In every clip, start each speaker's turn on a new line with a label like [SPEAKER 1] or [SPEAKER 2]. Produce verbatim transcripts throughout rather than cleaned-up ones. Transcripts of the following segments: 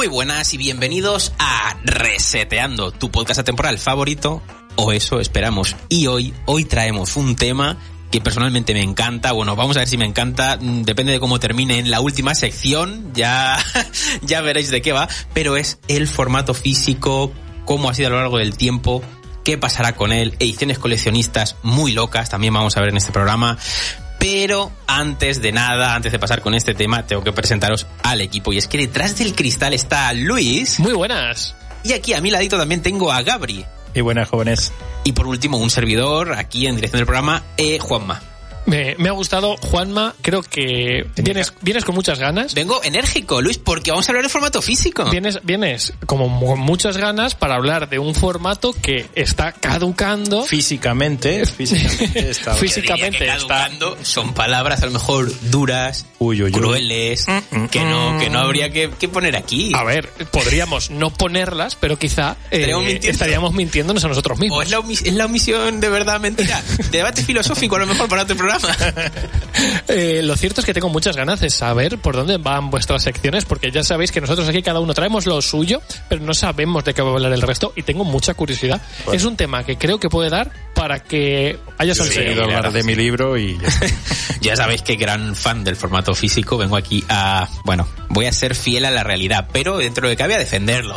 [SPEAKER 1] Muy buenas y bienvenidos a Reseteando, tu podcast atemporal favorito, o eso esperamos. Y hoy, hoy traemos un tema que personalmente me encanta. Bueno, vamos a ver si me encanta, depende de cómo termine en la última sección, ya, ya veréis de qué va, pero es el formato físico, cómo ha sido a lo largo del tiempo, qué pasará con él, ediciones coleccionistas muy locas, también vamos a ver en este programa. Pero antes de nada, antes de pasar con este tema, tengo que presentaros al equipo. Y es que detrás del cristal está Luis.
[SPEAKER 2] Muy buenas.
[SPEAKER 1] Y aquí a mi ladito también tengo a Gabri.
[SPEAKER 3] Y buenas, jóvenes.
[SPEAKER 1] Y por último, un servidor aquí en dirección del programa, eh, Juanma.
[SPEAKER 2] Me, me ha gustado, Juanma. Creo que vienes, vienes con muchas ganas.
[SPEAKER 1] Vengo enérgico, Luis, porque vamos a hablar de formato físico.
[SPEAKER 2] Vienes, vienes como con muchas ganas para hablar de un formato que está caducando.
[SPEAKER 3] Físicamente, físicamente está.
[SPEAKER 2] Físicamente
[SPEAKER 1] que caducando está. Son palabras a lo mejor duras, uy, uy, uy. crueles, mm, que no, que no habría que, que poner aquí.
[SPEAKER 2] A ver, podríamos no ponerlas, pero quizá eh, mintiendo. estaríamos mintiéndonos a nosotros mismos.
[SPEAKER 1] O es la, omis- es la omisión de verdad mentira. Debate filosófico a lo mejor para otro programa.
[SPEAKER 2] eh, lo cierto es que tengo muchas ganas de saber por dónde van vuestras secciones, porque ya sabéis que nosotros aquí cada uno traemos lo suyo, pero no sabemos de qué va a hablar el resto y tengo mucha curiosidad. Bueno. Es un tema que creo que puede dar para que hayas
[SPEAKER 3] Yo he ido a hablar de mi libro y ya,
[SPEAKER 1] ya sabéis que gran fan del formato físico, vengo aquí a, bueno, voy a ser fiel a la realidad, pero dentro de que cabe a defenderlo.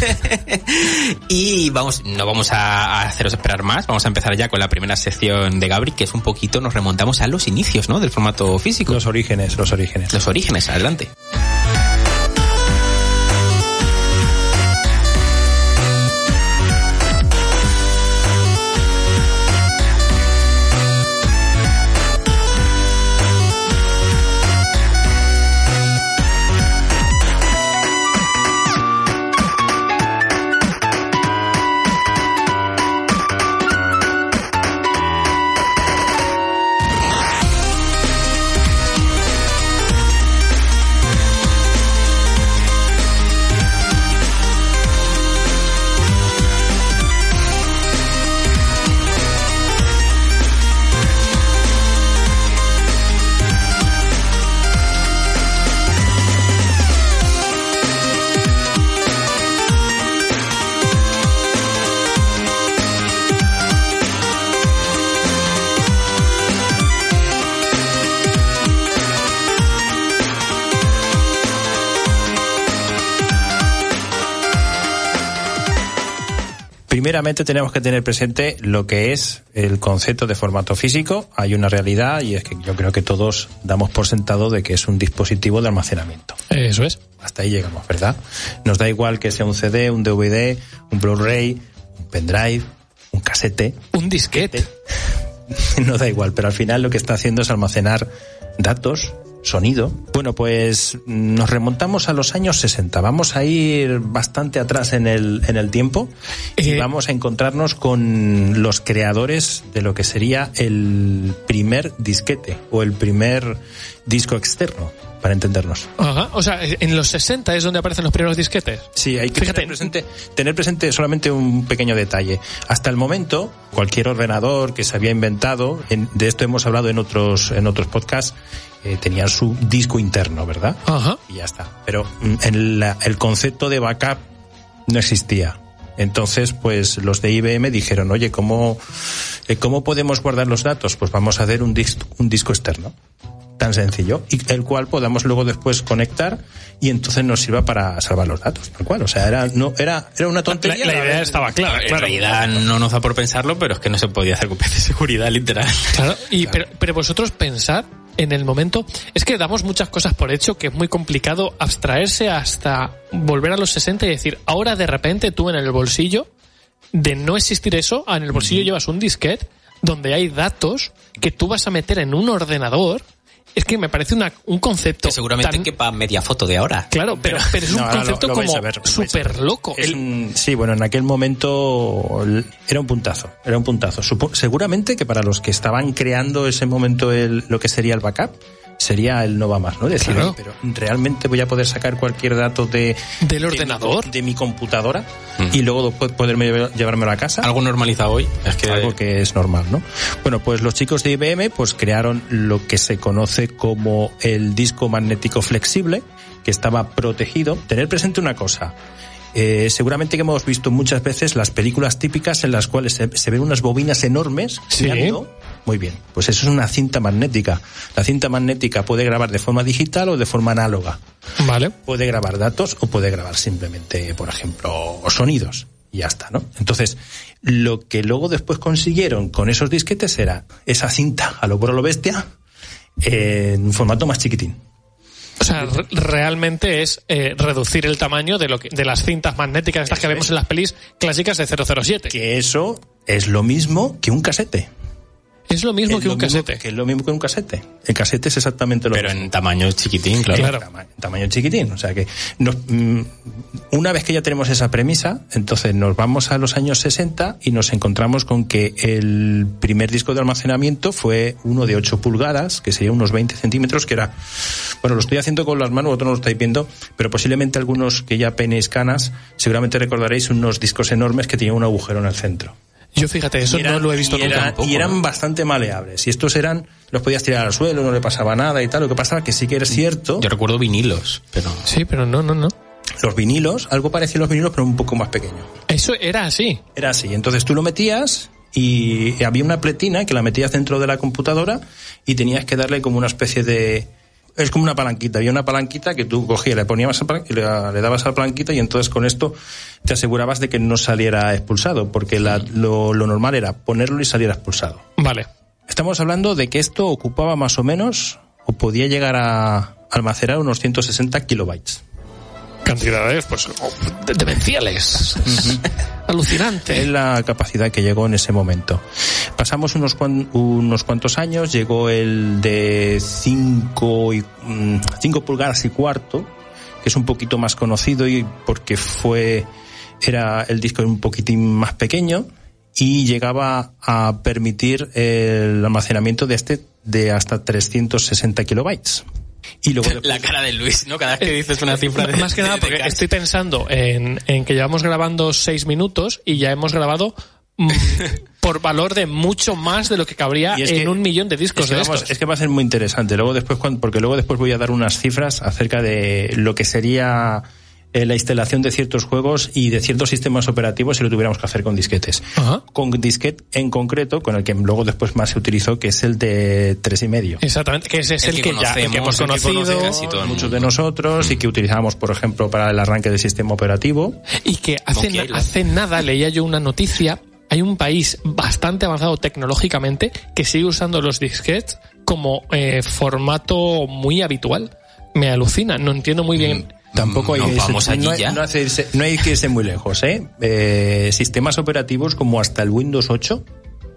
[SPEAKER 1] Y vamos, no vamos a haceros esperar más, vamos a empezar ya con la primera sección de Gabri, que es un poquito, nos remontamos a los inicios, ¿no?, del formato físico.
[SPEAKER 3] Los orígenes, los orígenes.
[SPEAKER 1] Los orígenes, adelante.
[SPEAKER 3] Primeramente tenemos que tener presente lo que es el concepto de formato físico. Hay una realidad y es que yo creo que todos damos por sentado de que es un dispositivo de almacenamiento.
[SPEAKER 2] Eso es.
[SPEAKER 3] Hasta ahí llegamos, ¿verdad? Nos da igual que sea un C D, un D V D, un Blu-ray, un pendrive, un casete.
[SPEAKER 2] Un disquete.
[SPEAKER 3] No da igual, pero al final lo que está haciendo es almacenar datos, sonido. Bueno, pues nos remontamos a los años sesenta. Vamos a ir bastante atrás en el en el tiempo y eh... vamos a encontrarnos con los creadores de lo que sería el primer disquete o el primer disco externo, para entendernos.
[SPEAKER 2] Ajá, o sea, en los sesenta es donde aparecen los primeros disquetes.
[SPEAKER 3] Sí, hay que Fíjate. Tener, presente, tener presente solamente un pequeño detalle. Hasta el momento, cualquier ordenador que se había inventado, en, de esto hemos hablado en otros en otros podcasts, eh, tenía su disco interno, ¿verdad?
[SPEAKER 2] Ajá.
[SPEAKER 3] Y ya está. Pero en la, el concepto de backup no existía. Entonces, pues los de I B M dijeron, oye, ¿cómo, eh, ¿cómo podemos guardar los datos? Pues vamos a hacer un, dis- un disco externo. Tan sencillo, y el cual podamos luego después conectar y entonces nos sirva para salvar los datos, tal cual. O sea, era no era era una tontería.
[SPEAKER 2] La, la idea estaba clara.
[SPEAKER 1] En
[SPEAKER 2] claro.
[SPEAKER 1] realidad no nos da por pensarlo, pero es que no se podía hacer copias de seguridad, literal.
[SPEAKER 2] Claro, y
[SPEAKER 3] claro.
[SPEAKER 2] Pero, pero vosotros pensad en el momento, es que damos muchas cosas por hecho que es muy complicado abstraerse hasta volver a los sesenta y decir, ahora de repente tú en el bolsillo, de no existir eso, en el bolsillo mm. llevas un disquete donde hay datos que tú vas a meter en un ordenador. Es que me parece una, un concepto...
[SPEAKER 1] Que seguramente
[SPEAKER 2] tan...
[SPEAKER 1] quepa media foto de ahora.
[SPEAKER 2] Claro, pero, pero es un no, concepto
[SPEAKER 3] lo, lo
[SPEAKER 2] como súper loco.
[SPEAKER 3] Es un, sí, bueno, en aquel momento era un puntazo, era un puntazo. Supo, seguramente que para los que estaban creando ese momento el, lo que sería el backup, sería el no va más, ¿no? Decir,
[SPEAKER 2] claro.
[SPEAKER 3] Pero realmente voy a poder sacar cualquier dato de...
[SPEAKER 2] Del
[SPEAKER 3] de
[SPEAKER 2] ordenador.
[SPEAKER 3] Mi, de mi computadora mm. y luego poderme llevármelo a casa.
[SPEAKER 1] Algo normalizado hoy.
[SPEAKER 3] Es que algo que es normal, ¿no? Bueno, pues los chicos de I B M pues crearon lo que se conoce como el disco magnético flexible, que estaba protegido. Tener presente una cosa. Eh, seguramente que hemos visto muchas veces las películas típicas en las cuales se, se ven unas bobinas enormes
[SPEAKER 2] Sí.
[SPEAKER 3] girando. Muy bien, pues eso es una cinta magnética. La cinta magnética puede grabar de forma digital o de forma análoga.
[SPEAKER 2] Vale.
[SPEAKER 3] Puede grabar datos o puede grabar simplemente, por ejemplo, sonidos. Y ya está, ¿no? Entonces, lo que luego después consiguieron con esos disquetes era esa cinta a lo por lo bestia en un formato más chiquitín.
[SPEAKER 2] O sea, re- realmente es eh, reducir el tamaño de lo que, de las cintas magnéticas estas que vemos en las pelis clásicas de cero cero siete.
[SPEAKER 3] Que eso es lo mismo que un casete.
[SPEAKER 2] Es lo mismo
[SPEAKER 3] Es
[SPEAKER 2] que
[SPEAKER 3] lo
[SPEAKER 2] un
[SPEAKER 3] mismo
[SPEAKER 2] casete.
[SPEAKER 3] Que es lo mismo que un casete. El casete es exactamente lo
[SPEAKER 1] Pero
[SPEAKER 3] mismo.
[SPEAKER 1] en tamaño chiquitín, claro.
[SPEAKER 2] Claro.
[SPEAKER 3] En tama- en tamaño chiquitín. O sea que nos, mm, una vez que ya tenemos esa premisa, entonces nos vamos a los años sesenta y nos encontramos con que el primer disco de almacenamiento fue uno de ocho pulgadas, que sería unos veinte centímetros, que era, bueno, lo estoy haciendo con las manos, vosotros no lo estáis viendo, pero posiblemente algunos que ya penéis canas, seguramente recordaréis unos discos enormes que tenían un agujero en el centro.
[SPEAKER 2] Yo fíjate, eso
[SPEAKER 3] Y eran-
[SPEAKER 2] no lo he visto
[SPEAKER 3] y
[SPEAKER 2] nunca.
[SPEAKER 3] eran-
[SPEAKER 1] tampoco,
[SPEAKER 3] y eran
[SPEAKER 1] ¿no?
[SPEAKER 3] bastante maleables. Y estos eran, los podías tirar al suelo, no le pasaba nada y tal. Lo que pasaba que sí que es cierto,
[SPEAKER 1] Yo recuerdo vinilos, pero...
[SPEAKER 2] Sí, pero no, no, no.
[SPEAKER 3] los vinilos, algo parecido a los vinilos, pero un poco más pequeño.
[SPEAKER 2] Eso era así.
[SPEAKER 3] Era así. Entonces tú lo metías y había una pletina que la metías dentro de la computadora y tenías que darle como una especie de... Es como una palanquita. Había una palanquita que tú cogías, le ponías a palan- y le, le dabas a la palanquita y entonces con esto te asegurabas de que no saliera expulsado, porque la- lo, lo normal era ponerlo y saliera expulsado.
[SPEAKER 2] Vale.
[SPEAKER 3] Estamos hablando de que esto ocupaba más o menos, o podía llegar a almacenar unos ciento sesenta kilobytes.
[SPEAKER 2] Cantidades, pues, oh, de- demenciales. Alucinante.
[SPEAKER 3] Es la capacidad que llegó en ese momento. Pasamos unos, cuan, unos cuantos años, llegó el de cinco pulgadas y cuarto, que es un poquito más conocido y porque fue era el disco un poquitín más pequeño y llegaba a permitir el almacenamiento de este de hasta trescientos sesenta kilobytes. Y luego
[SPEAKER 1] La cara de Luis, ¿no? Cada vez que dices una cifra de...
[SPEAKER 2] Más que nada
[SPEAKER 1] de-
[SPEAKER 2] porque
[SPEAKER 1] de-
[SPEAKER 2] estoy pensando en, en que llevamos grabando seis minutos y ya hemos grabado mm, por valor de mucho más de lo que cabría
[SPEAKER 3] Y es
[SPEAKER 2] en
[SPEAKER 3] que-
[SPEAKER 2] un millón de discos
[SPEAKER 3] Es que,
[SPEAKER 2] de
[SPEAKER 3] vamos,
[SPEAKER 2] estos.
[SPEAKER 3] es que va a ser muy interesante. Luego después, cuando- porque luego después voy a dar unas cifras acerca de lo que sería eh, la instalación de ciertos juegos y de ciertos sistemas operativos si lo tuviéramos que hacer con disquetes.
[SPEAKER 2] Ajá.
[SPEAKER 3] Con disquete en concreto, con el que luego después más se utilizó, que es el de tres y medio.
[SPEAKER 2] Exactamente, que ese es el,
[SPEAKER 1] El
[SPEAKER 2] que,
[SPEAKER 1] que
[SPEAKER 2] ya el que hemos
[SPEAKER 1] conocemos, el que
[SPEAKER 2] conocido.
[SPEAKER 1] conoce casi todo el
[SPEAKER 3] Muchos
[SPEAKER 1] mundo.
[SPEAKER 3] de nosotros y que utilizábamos, por ejemplo, para el arranque del sistema operativo.
[SPEAKER 2] Y que hace,
[SPEAKER 1] Monkey
[SPEAKER 2] na-
[SPEAKER 1] Island.
[SPEAKER 2] hace nada leía yo una noticia. Hay un país bastante avanzado tecnológicamente que sigue usando los disquetes como eh, formato muy habitual. Me alucina, no entiendo muy bien.
[SPEAKER 3] Tampoco hay,
[SPEAKER 1] Nos
[SPEAKER 3] que irse-
[SPEAKER 1] vamos allí
[SPEAKER 3] no hay-
[SPEAKER 1] ya.
[SPEAKER 3] no hace irse- no hay que irse muy lejos, ¿eh? Eh, sistemas operativos como hasta el Windows ocho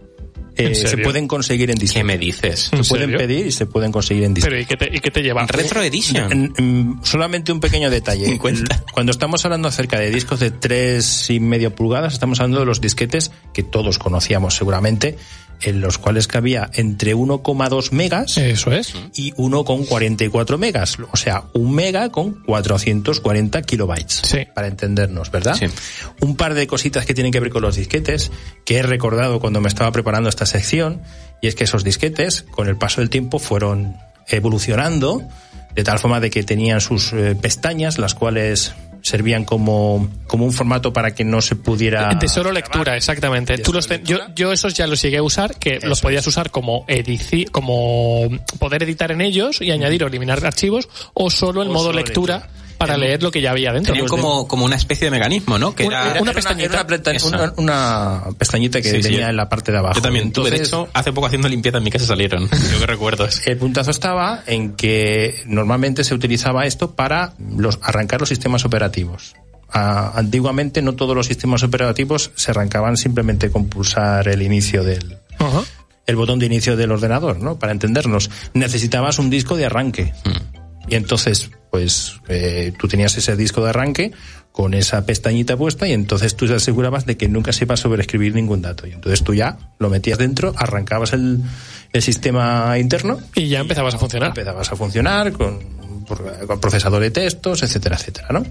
[SPEAKER 3] eh,
[SPEAKER 2] ¿En
[SPEAKER 3] se
[SPEAKER 2] serio?
[SPEAKER 3] pueden conseguir en
[SPEAKER 1] ¿Qué
[SPEAKER 3] disquete.
[SPEAKER 1] me dices?
[SPEAKER 2] ¿En
[SPEAKER 3] Se pueden
[SPEAKER 2] serio?
[SPEAKER 3] pedir y se pueden conseguir en disquete.
[SPEAKER 2] Pero ¿y qué te, y qué te lleva?
[SPEAKER 1] Retro Edition.
[SPEAKER 3] En- en- solamente un pequeño detalle.
[SPEAKER 1] cincuenta.
[SPEAKER 3] Cuando estamos hablando acerca de discos de tres y medio pulgadas, estamos hablando de los disquetes que todos conocíamos seguramente, en los cuales cabía entre uno coma dos megas
[SPEAKER 2] Eso es.
[SPEAKER 3] y uno coma cuarenta y cuatro megas. O sea, un mega con cuatrocientos cuarenta kilobytes.
[SPEAKER 2] Sí.
[SPEAKER 3] Para entendernos, ¿verdad?
[SPEAKER 1] Sí.
[SPEAKER 3] Un par de cositas que tienen que ver con los disquetes, que he recordado cuando me estaba preparando esta sección, y es que esos disquetes, con el paso del tiempo, fueron evolucionando, de tal forma de que tenían sus eh, pestañas, las cuales servían como, como un formato para que no se pudiera...
[SPEAKER 2] De solo lectura, exactamente.
[SPEAKER 3] De
[SPEAKER 2] Tú los
[SPEAKER 3] solo
[SPEAKER 2] ten- yo,
[SPEAKER 3] lectura.
[SPEAKER 2] yo esos ya los llegué a usar, que
[SPEAKER 3] Eso
[SPEAKER 2] los podías
[SPEAKER 3] es.
[SPEAKER 2] usar como edici como poder editar en ellos y añadir o eliminar archivos, o solo en
[SPEAKER 3] O
[SPEAKER 2] modo
[SPEAKER 3] solo
[SPEAKER 2] lectura,
[SPEAKER 3] lectura.
[SPEAKER 2] para
[SPEAKER 3] En-
[SPEAKER 2] leer lo que ya había dentro.
[SPEAKER 1] Tenían como, como una especie de mecanismo, ¿no? Que
[SPEAKER 2] Una-
[SPEAKER 1] era...
[SPEAKER 2] una
[SPEAKER 3] Era
[SPEAKER 2] pestañita.
[SPEAKER 3] era una, pleta-
[SPEAKER 1] Eso.
[SPEAKER 3] una- una pestañita que
[SPEAKER 1] Sí, sí,
[SPEAKER 3] tenía
[SPEAKER 1] yo-
[SPEAKER 3] en la parte de abajo.
[SPEAKER 1] Yo también tuve, de
[SPEAKER 3] Entonces,
[SPEAKER 1] hecho, hace poco haciendo limpieza en mi casa salieron. Yo que recuerdo eso.
[SPEAKER 3] el puntazo estaba en que normalmente se utilizaba esto para los, arrancar los sistemas operativos. Ah, antiguamente no todos los sistemas operativos se arrancaban simplemente con pulsar el inicio del
[SPEAKER 2] Ajá.
[SPEAKER 3] el botón de inicio del ordenador, ¿no? Para entendernos, necesitabas un disco de arranque. Y entonces, pues, eh, tú tenías ese disco de arranque con esa pestañita puesta y entonces tú te asegurabas de que nunca se iba a sobreescribir ningún dato. Y entonces tú ya lo metías dentro, arrancabas el, el sistema interno
[SPEAKER 2] Y ya empezabas a funcionar.
[SPEAKER 3] empezabas a funcionar con, por- con procesador de textos, etcétera, etcétera, ¿no?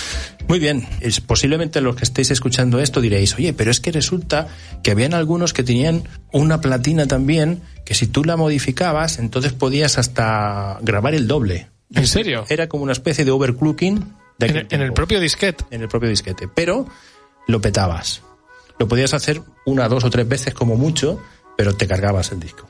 [SPEAKER 3] Muy bien, es, posiblemente los que estéis escuchando esto diréis, oye, pero es que resulta que habían algunos que tenían una platina también, que si tú la modificabas, entonces podías hasta grabar el doble.
[SPEAKER 2] ¿En serio?
[SPEAKER 3] Era como una especie de overclocking. De
[SPEAKER 2] en, el, en el propio disquete.
[SPEAKER 3] En el propio disquete. Pero lo petabas. Lo podías hacer una, dos o tres veces como mucho, pero te cargabas el disco.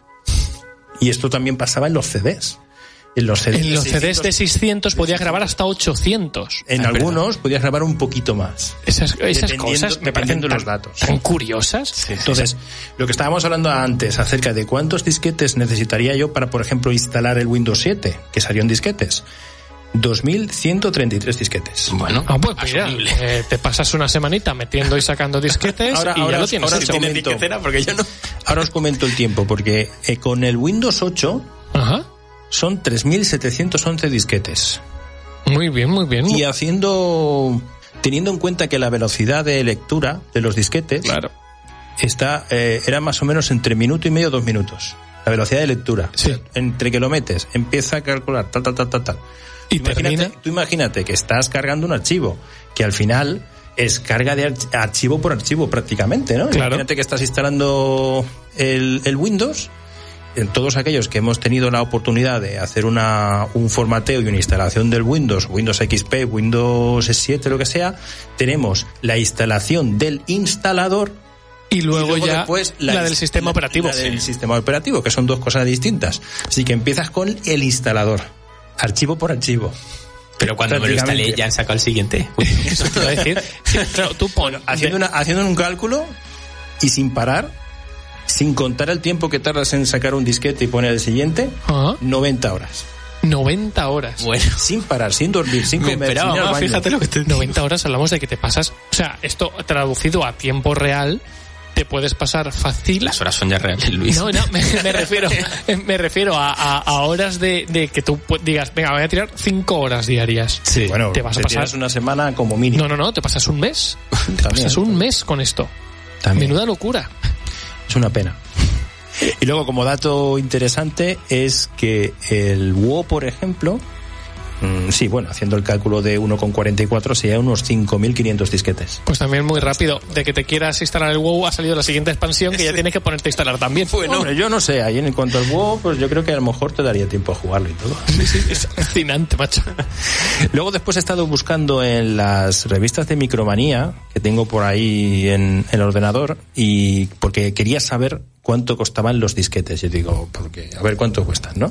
[SPEAKER 3] Y esto también pasaba en los C Ds. En los C Ds,
[SPEAKER 2] en los C Ds de seiscientos podías grabar hasta ochocientos.
[SPEAKER 3] En
[SPEAKER 1] ah,
[SPEAKER 3] algunos
[SPEAKER 1] verdad.
[SPEAKER 3] podías grabar un poquito más.
[SPEAKER 2] Esas, esas cosas me parecen
[SPEAKER 3] de
[SPEAKER 2] tan,
[SPEAKER 3] los datos.
[SPEAKER 2] tan curiosas.
[SPEAKER 3] Sí, entonces, lo que estábamos hablando antes acerca de cuántos disquetes necesitaría yo para, por ejemplo, instalar el Windows siete, que salió en disquetes. dos mil ciento treinta y tres disquetes.
[SPEAKER 1] Bueno,
[SPEAKER 2] ah, pues mira, eh, te pasas una semanita metiendo y sacando disquetes
[SPEAKER 3] ahora,
[SPEAKER 2] y
[SPEAKER 3] ahora
[SPEAKER 2] ya lo
[SPEAKER 3] os,
[SPEAKER 2] tienes
[SPEAKER 3] ahora
[SPEAKER 2] hecho.
[SPEAKER 3] os comento,
[SPEAKER 1] porque yo no.
[SPEAKER 3] Ahora os comento el tiempo, porque eh, con el Windows ocho
[SPEAKER 2] Ajá.
[SPEAKER 3] son tres mil setecientos once disquetes.
[SPEAKER 2] Muy bien, muy bien.
[SPEAKER 3] Y haciendo, teniendo en cuenta que la velocidad de lectura de los disquetes
[SPEAKER 2] claro.
[SPEAKER 3] está eh, era más o menos entre minuto y medio, dos minutos. La velocidad de lectura.
[SPEAKER 2] Sí.
[SPEAKER 3] O sea, entre que lo metes, empieza a calcular, tal, tal, tal, tal, tal.
[SPEAKER 2] Y
[SPEAKER 3] Tú imagínate,
[SPEAKER 2] termina.
[SPEAKER 3] tú imagínate que estás cargando un archivo, que al final es carga de arch- archivo por archivo prácticamente, ¿no?
[SPEAKER 2] Claro.
[SPEAKER 3] Imagínate que estás instalando el, el Windows. En todos aquellos que hemos tenido la oportunidad de hacer una, un formateo y una instalación del Windows, Windows X P, Windows siete, lo que sea, tenemos la instalación del instalador
[SPEAKER 2] Y luego,
[SPEAKER 3] y luego
[SPEAKER 2] ya
[SPEAKER 3] después
[SPEAKER 2] la, del sistema
[SPEAKER 3] la,
[SPEAKER 2] operativo.
[SPEAKER 3] La del sistema operativo, que son dos cosas distintas. Así que empiezas con el instalador, archivo por archivo.
[SPEAKER 1] Pero cuando me lo instalé ya han sacado el siguiente.
[SPEAKER 2] Eso te iba a decir. Sí, claro, tú pon,
[SPEAKER 3] haciendo, una, haciendo un cálculo y sin parar, sin contar el tiempo que tardas en sacar un disquete y poner el siguiente,
[SPEAKER 2] Ajá.
[SPEAKER 3] noventa horas.
[SPEAKER 2] noventa horas.
[SPEAKER 1] Bueno.
[SPEAKER 3] Sin parar, sin dormir, sin
[SPEAKER 1] Me
[SPEAKER 3] comer,
[SPEAKER 1] esperaba
[SPEAKER 3] sin ir al
[SPEAKER 1] más,
[SPEAKER 3] baño.
[SPEAKER 1] fíjate lo que te digo.
[SPEAKER 2] noventa horas hablamos de que te pasas. O sea, esto traducido a tiempo real, te puedes pasar fácil.
[SPEAKER 1] Las horas son ya reales, Luis.
[SPEAKER 2] No, no, me, me refiero, me refiero a, a, a horas de, de que tú digas, venga, voy a tirar cinco horas diarias.
[SPEAKER 1] Sí.
[SPEAKER 3] Bueno,
[SPEAKER 2] te vas a
[SPEAKER 3] te
[SPEAKER 2] pasar
[SPEAKER 3] tiras una semana como mínimo.
[SPEAKER 2] No, no, no, te pasas un mes. Te
[SPEAKER 3] También.
[SPEAKER 2] pasas un mes con esto.
[SPEAKER 3] También.
[SPEAKER 2] Menuda locura.
[SPEAKER 3] Es una pena. Y luego, como dato interesante, es que el WoW, por ejemplo, mmm, sí, bueno, haciendo el cálculo de uno coma cuarenta y cuatro, sería unos cinco mil quinientos disquetes.
[SPEAKER 2] Pues también muy rápido. De que te quieras instalar el WoW ha salido la siguiente expansión que ya tienes que ponerte a instalar también.
[SPEAKER 3] Bueno, hombre, yo no sé, ahí en cuanto al WoW, pues yo creo que a lo mejor te daría tiempo a jugarlo y todo.
[SPEAKER 2] Sí, sí, es fascinante, macho.
[SPEAKER 3] Luego después he estado buscando en las revistas de Micromanía, que tengo por ahí en, en el ordenador, y porque quería saber cuánto costaban los disquetes. Yo digo, porque a ver cuánto cuestan, ¿no?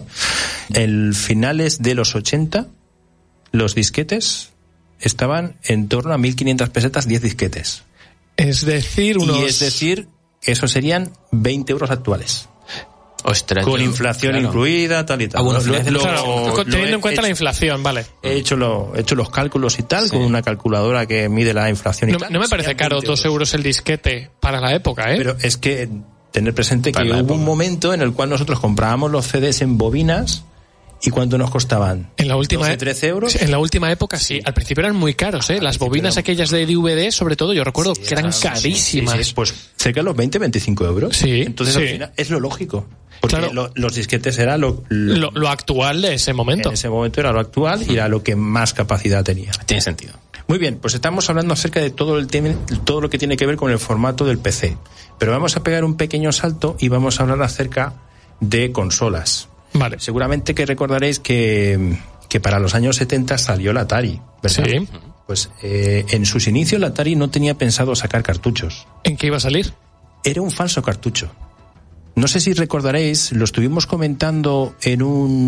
[SPEAKER 3] En finales de los ochenta, los disquetes estaban en torno a mil quinientas pesetas, diez disquetes.
[SPEAKER 2] Es decir, unos...
[SPEAKER 3] Y es decir, eso serían veinte euros actuales.
[SPEAKER 1] Ostras,
[SPEAKER 3] Con
[SPEAKER 1] yo-
[SPEAKER 3] inflación
[SPEAKER 1] claro.
[SPEAKER 3] incluida, tal y tal.
[SPEAKER 1] Ah, bueno,
[SPEAKER 3] Lo-
[SPEAKER 1] finales de
[SPEAKER 3] lo-
[SPEAKER 1] los-
[SPEAKER 2] Claro,
[SPEAKER 3] lo
[SPEAKER 2] teniendo
[SPEAKER 3] he
[SPEAKER 2] en cuenta la
[SPEAKER 3] hecho-
[SPEAKER 2] inflación, vale.
[SPEAKER 3] He hecho, lo, he hecho los cálculos y tal,
[SPEAKER 1] Sí.
[SPEAKER 3] con una calculadora que mide la inflación y
[SPEAKER 2] No,
[SPEAKER 3] tal.
[SPEAKER 2] no me parece
[SPEAKER 3] Serían
[SPEAKER 2] caro
[SPEAKER 3] veinte
[SPEAKER 2] dos euros el disquete para la época, ¿eh?
[SPEAKER 3] Pero es que tener presente que
[SPEAKER 1] Para la
[SPEAKER 3] hubo
[SPEAKER 1] época.
[SPEAKER 3] un momento en el cual nosotros comprábamos los C Ds en bobinas y ¿cuánto nos costaban?
[SPEAKER 2] En la última
[SPEAKER 3] doce,
[SPEAKER 2] e-
[SPEAKER 3] trece euros.
[SPEAKER 2] En la última época sí. Al principio eran muy caros, ¿eh? Las bobinas
[SPEAKER 3] eran-
[SPEAKER 2] aquellas de D V D, sobre todo, yo recuerdo que eran
[SPEAKER 3] Sí,
[SPEAKER 2] carísimas.
[SPEAKER 3] sí, sí, pues cerca de los veinte, veinticinco euros.
[SPEAKER 2] Sí,
[SPEAKER 3] Entonces
[SPEAKER 2] sí.
[SPEAKER 3] al final es lo lógico. Porque
[SPEAKER 2] Claro.
[SPEAKER 3] lo- los disquetes era lo, lo-
[SPEAKER 2] Lo, lo actual de ese momento.
[SPEAKER 3] en ese momento era lo actual y era lo que más capacidad tenía.
[SPEAKER 1] Tiene sentido.
[SPEAKER 3] Muy bien, pues estamos hablando acerca de todo el tema, todo lo que tiene que ver con el formato del P C. Pero vamos a pegar un pequeño salto y vamos a hablar acerca de consolas.
[SPEAKER 2] Vale.
[SPEAKER 3] Seguramente que recordaréis que, que para los años setenta salió la Atari, ¿verdad?
[SPEAKER 2] Sí.
[SPEAKER 3] Pues eh, en sus inicios la Atari no tenía pensado sacar cartuchos.
[SPEAKER 2] ¿En qué iba a salir?
[SPEAKER 3] Era un falso cartucho. No sé si recordaréis, lo estuvimos comentando en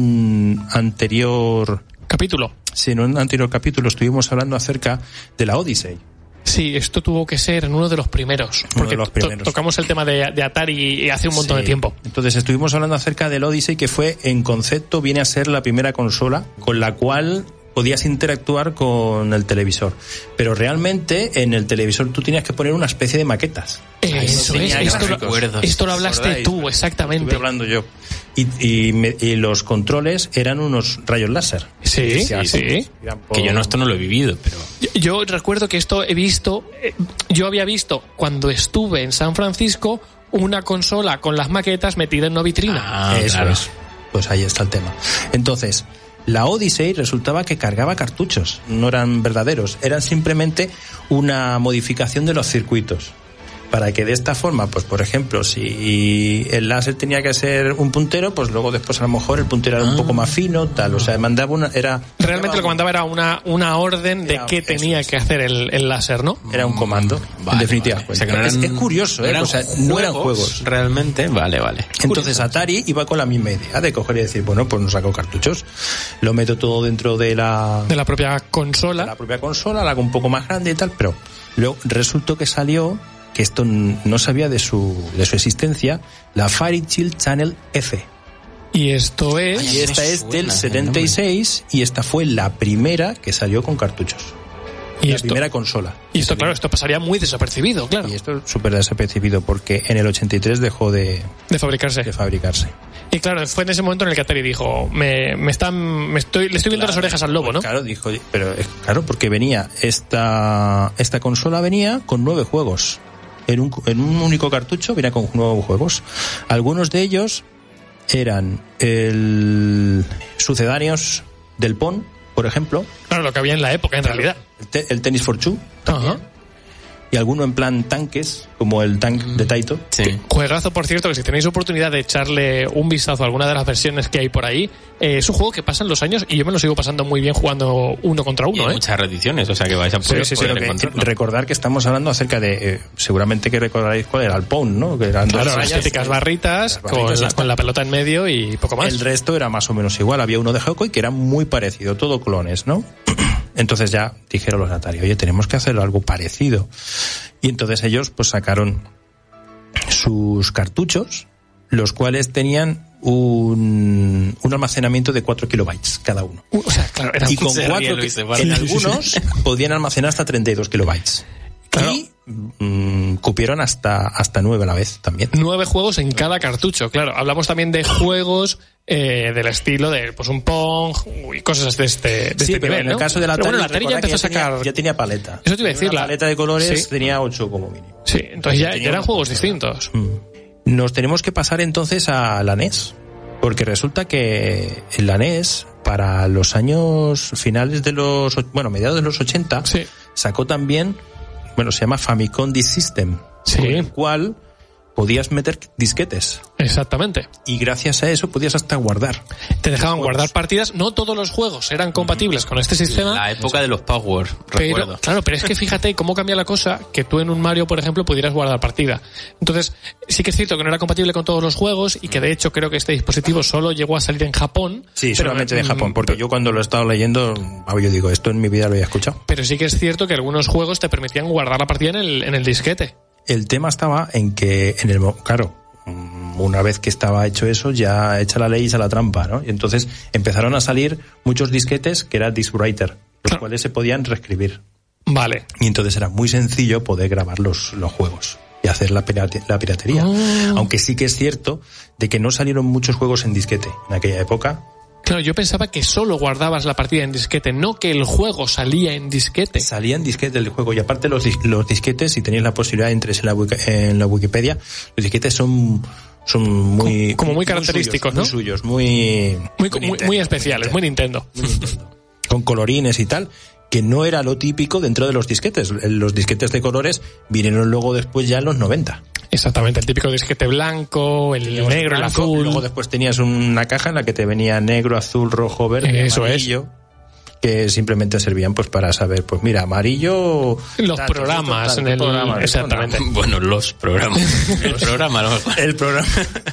[SPEAKER 3] un anterior,
[SPEAKER 2] Capítulo.
[SPEAKER 3] sí, en un anterior capítulo estuvimos hablando acerca de la Odyssey.
[SPEAKER 2] Sí, esto tuvo que ser en uno de los primeros.
[SPEAKER 3] Uno
[SPEAKER 2] Porque
[SPEAKER 3] de los
[SPEAKER 2] to-
[SPEAKER 3] primeros.
[SPEAKER 2] tocamos el tema de, de Atari hace un montón
[SPEAKER 3] Sí.
[SPEAKER 2] de tiempo.
[SPEAKER 3] Entonces estuvimos hablando acerca del Odyssey, que fue en concepto, viene a ser la primera consola con la cual podías interactuar con el televisor. Pero realmente en el televisor tú tenías que poner una especie de maquetas.
[SPEAKER 2] Eso
[SPEAKER 3] no
[SPEAKER 2] es.
[SPEAKER 3] tenía
[SPEAKER 2] Esto, lo-
[SPEAKER 1] gráficos.
[SPEAKER 2] esto lo hablaste
[SPEAKER 3] ¿Recordáis?
[SPEAKER 2] tú,
[SPEAKER 3] Estuve
[SPEAKER 2] exactamente.
[SPEAKER 3] hablando yo. Y, y, me- y los controles eran unos rayos láser.
[SPEAKER 2] Sí,
[SPEAKER 3] Sí,
[SPEAKER 2] sí.
[SPEAKER 3] Eran por-
[SPEAKER 1] Que yo no esto no lo he vivido, pero...
[SPEAKER 2] Yo, yo recuerdo que esto he visto, eh, yo había visto cuando estuve en San Francisco una consola con las maquetas metida en una vitrina.
[SPEAKER 1] Ah,
[SPEAKER 3] Eso
[SPEAKER 1] claro.
[SPEAKER 3] es. Pues ahí está el tema. Entonces, la Odyssey resultaba que cargaba cartuchos, no eran verdaderos, eran simplemente una modificación de los circuitos. para que de esta forma, pues por ejemplo, si el láser tenía que ser un puntero, pues luego después a lo mejor el puntero era un poco más fino, tal, o sea, mandaba una, era...
[SPEAKER 2] Realmente lo que mandaba era una, una orden de
[SPEAKER 3] Era-
[SPEAKER 2] qué tenía
[SPEAKER 3] eso es.
[SPEAKER 2] que hacer el, el láser, ¿no?
[SPEAKER 3] Era un comando,
[SPEAKER 1] Vale,
[SPEAKER 3] en definitiva.
[SPEAKER 1] vale. O sea, que no
[SPEAKER 3] es,
[SPEAKER 1] eran-
[SPEAKER 3] es curioso, ¿eh?
[SPEAKER 1] eran
[SPEAKER 3] O sea, no eran juegos.
[SPEAKER 1] Realmente, vale, vale.
[SPEAKER 3] Entonces Atari iba con la misma idea de coger y decir, bueno, pues no saco cartuchos, lo meto todo dentro de la,
[SPEAKER 2] De la propia
[SPEAKER 3] de
[SPEAKER 2] consola.
[SPEAKER 3] la propia consola, la hago un poco más grande y tal, pero luego resultó que salió, que esto n- no sabía de su, de su existencia, la Fairchild Channel F.
[SPEAKER 2] Y esto es...
[SPEAKER 3] Y esta
[SPEAKER 1] me
[SPEAKER 3] es
[SPEAKER 1] suena
[SPEAKER 3] del
[SPEAKER 1] el
[SPEAKER 3] setenta y seis y esta fue la primera que salió con cartuchos.
[SPEAKER 2] Y
[SPEAKER 3] la
[SPEAKER 2] esto,
[SPEAKER 3] primera consola.
[SPEAKER 2] y esto, claro, esto pasaría muy desapercibido, claro,
[SPEAKER 3] Y esto es súper desapercibido porque en el ochenta y tres dejó de,
[SPEAKER 2] de fabricarse.
[SPEAKER 3] de fabricarse.
[SPEAKER 2] Y claro, fue en ese momento en el que Atari dijo, me, me están, me estoy, le estoy viendo las orejas al lobo, ¿no?
[SPEAKER 3] Claro, dijo, pero es claro, porque venía esta esta consola venía con nueve juegos. En un, en un único cartucho venía con nueve juegos. Algunos de ellos eran el sucedáneos del Pong, por ejemplo,
[SPEAKER 2] Claro, lo que había en la época, en realidad.
[SPEAKER 3] el, te- el Tennis for Two,
[SPEAKER 2] Ajá.
[SPEAKER 3] y alguno en plan tanques, como el tank de Taito.
[SPEAKER 1] Sí.
[SPEAKER 2] Juegazo, por cierto, que si tenéis oportunidad de echarle un vistazo a alguna de las versiones que hay por ahí, eh, es un juego que pasan los años y yo me lo sigo pasando muy bien jugando uno contra
[SPEAKER 1] Y
[SPEAKER 2] uno,
[SPEAKER 1] hay
[SPEAKER 2] ¿eh?
[SPEAKER 1] muchas reediciones, o sea que vais a poder,
[SPEAKER 2] Sí, sí, sí,
[SPEAKER 1] poder
[SPEAKER 3] Pero que
[SPEAKER 1] encontrarlo.
[SPEAKER 3] recordar que estamos hablando acerca de, eh, seguramente que recordaréis cuál era el Pong, ¿no? Que eran dos
[SPEAKER 2] Claro, las
[SPEAKER 3] rayas.
[SPEAKER 2] típicas barritas,
[SPEAKER 3] Las barritas
[SPEAKER 2] con,
[SPEAKER 3] y
[SPEAKER 2] la,
[SPEAKER 3] está.
[SPEAKER 2] con la pelota en medio y poco más.
[SPEAKER 3] El resto era más o menos igual. Había uno de Hawkeye que era muy parecido, todo clones, ¿no? Entonces ya dijeron los Atari, oye, tenemos que hacer algo parecido. Y entonces ellos pues sacaron sus cartuchos, los cuales tenían un, un almacenamiento de cuatro kilobytes cada uno.
[SPEAKER 2] Uh, o sea, claro, era
[SPEAKER 3] Y con
[SPEAKER 1] Se ríe
[SPEAKER 3] cuatro,
[SPEAKER 1] Luis, se
[SPEAKER 3] en
[SPEAKER 1] vale.
[SPEAKER 3] algunos podían almacenar hasta treinta y dos kilobytes.
[SPEAKER 2] Claro.
[SPEAKER 3] Y mm, cupieron hasta, hasta nueve a la vez también.
[SPEAKER 2] nueve juegos en cada cartucho, claro. Hablamos también de juegos eh, del estilo de pues un Pong y cosas de este, de
[SPEAKER 3] Sí,
[SPEAKER 2] este
[SPEAKER 3] pero
[SPEAKER 2] nivel,
[SPEAKER 3] en el
[SPEAKER 2] ¿no?
[SPEAKER 3] caso de la
[SPEAKER 2] Pero
[SPEAKER 3] Atari,
[SPEAKER 2] bueno, la Atari ya
[SPEAKER 3] recordad que
[SPEAKER 2] empezó a
[SPEAKER 3] tenía-
[SPEAKER 2] sacar...
[SPEAKER 3] ya tenía paleta.
[SPEAKER 2] Eso te iba a decir,
[SPEAKER 3] Una
[SPEAKER 2] la-
[SPEAKER 3] paleta de colores
[SPEAKER 2] Sí.
[SPEAKER 3] tenía ocho como mínimo.
[SPEAKER 2] Sí, entonces ya,
[SPEAKER 3] Tenía
[SPEAKER 2] ya eran
[SPEAKER 3] una
[SPEAKER 2] juegos
[SPEAKER 3] consola.
[SPEAKER 2] distintos.
[SPEAKER 3] Mm. Nos tenemos que pasar entonces a la N E S, porque resulta que en la N E S, para los años finales de los, bueno, mediados de los ochenta,
[SPEAKER 2] Sí.
[SPEAKER 3] sacó también, bueno, se llama Famicom Disk System,
[SPEAKER 2] Sí.
[SPEAKER 3] con el cual podías meter disquetes
[SPEAKER 2] Exactamente.
[SPEAKER 3] y gracias a eso podías hasta guardar.
[SPEAKER 2] Te dejaban
[SPEAKER 3] Juegos.
[SPEAKER 2] guardar partidas. No todos los juegos eran compatibles con este sistema.
[SPEAKER 1] La época de los Power,
[SPEAKER 2] Pero,
[SPEAKER 1] recuerdo.
[SPEAKER 2] claro, pero es que fíjate cómo cambia la cosa que tú en un Mario, por ejemplo, pudieras guardar partida. Entonces, sí que es cierto que no era compatible con todos los juegos y que de hecho creo que este dispositivo solo llegó a salir en Japón.
[SPEAKER 3] Sí,
[SPEAKER 2] pero,
[SPEAKER 3] solamente de
[SPEAKER 2] mm,
[SPEAKER 3] Japón, porque yo cuando lo he estado leyendo, ah, yo digo, esto en mi vida lo había escuchado.
[SPEAKER 2] Pero sí que es cierto que algunos juegos te permitían guardar la partida en el, en el disquete.
[SPEAKER 3] El tema estaba en que, en el, mo- claro, mm, una vez que estaba hecho eso, ya hecha la ley y hecha la trampa, ¿no? Y entonces empezaron a salir muchos disquetes que era Disk Writer, los
[SPEAKER 2] Claro.
[SPEAKER 3] cuales se podían reescribir.
[SPEAKER 2] Vale.
[SPEAKER 3] Y entonces era muy sencillo poder grabar los, los juegos y hacer la, pirate- la piratería.
[SPEAKER 2] Oh.
[SPEAKER 3] Aunque sí que es cierto de que no salieron muchos juegos en disquete en aquella época.
[SPEAKER 2] Claro, yo pensaba que solo guardabas la partida en disquete, no que el juego salía en disquete.
[SPEAKER 3] Salían disquetes del juego y aparte los, dis- los disquetes, si tenéis la posibilidad, entres en la, wiki- en la Wikipedia, los disquetes son, son muy...
[SPEAKER 2] Como- como muy característicos,
[SPEAKER 3] suyos,
[SPEAKER 2] ¿no?
[SPEAKER 3] Muy suyos, muy...
[SPEAKER 2] Muy, muy,
[SPEAKER 3] Nintendo,
[SPEAKER 2] muy especiales, muy Nintendo.
[SPEAKER 3] con colorines y tal, que no era lo típico dentro de los disquetes. Los disquetes de colores vinieron luego después ya en los noventa.
[SPEAKER 2] Exactamente, el típico disquete blanco, el
[SPEAKER 3] Teníamos
[SPEAKER 2] negro, el
[SPEAKER 3] blanco,
[SPEAKER 2] azul.
[SPEAKER 3] y luego después tenías una caja en la que te venía negro, azul, rojo, verde,
[SPEAKER 2] Eso
[SPEAKER 3] amarillo, que simplemente servían pues para saber, pues mira, amarillo...
[SPEAKER 2] Los
[SPEAKER 3] tal,
[SPEAKER 2] programas
[SPEAKER 3] tal,
[SPEAKER 2] en el-
[SPEAKER 3] programas,
[SPEAKER 2] exactamente.
[SPEAKER 1] Bueno, los programas. El programa, ¿no?
[SPEAKER 3] El programa.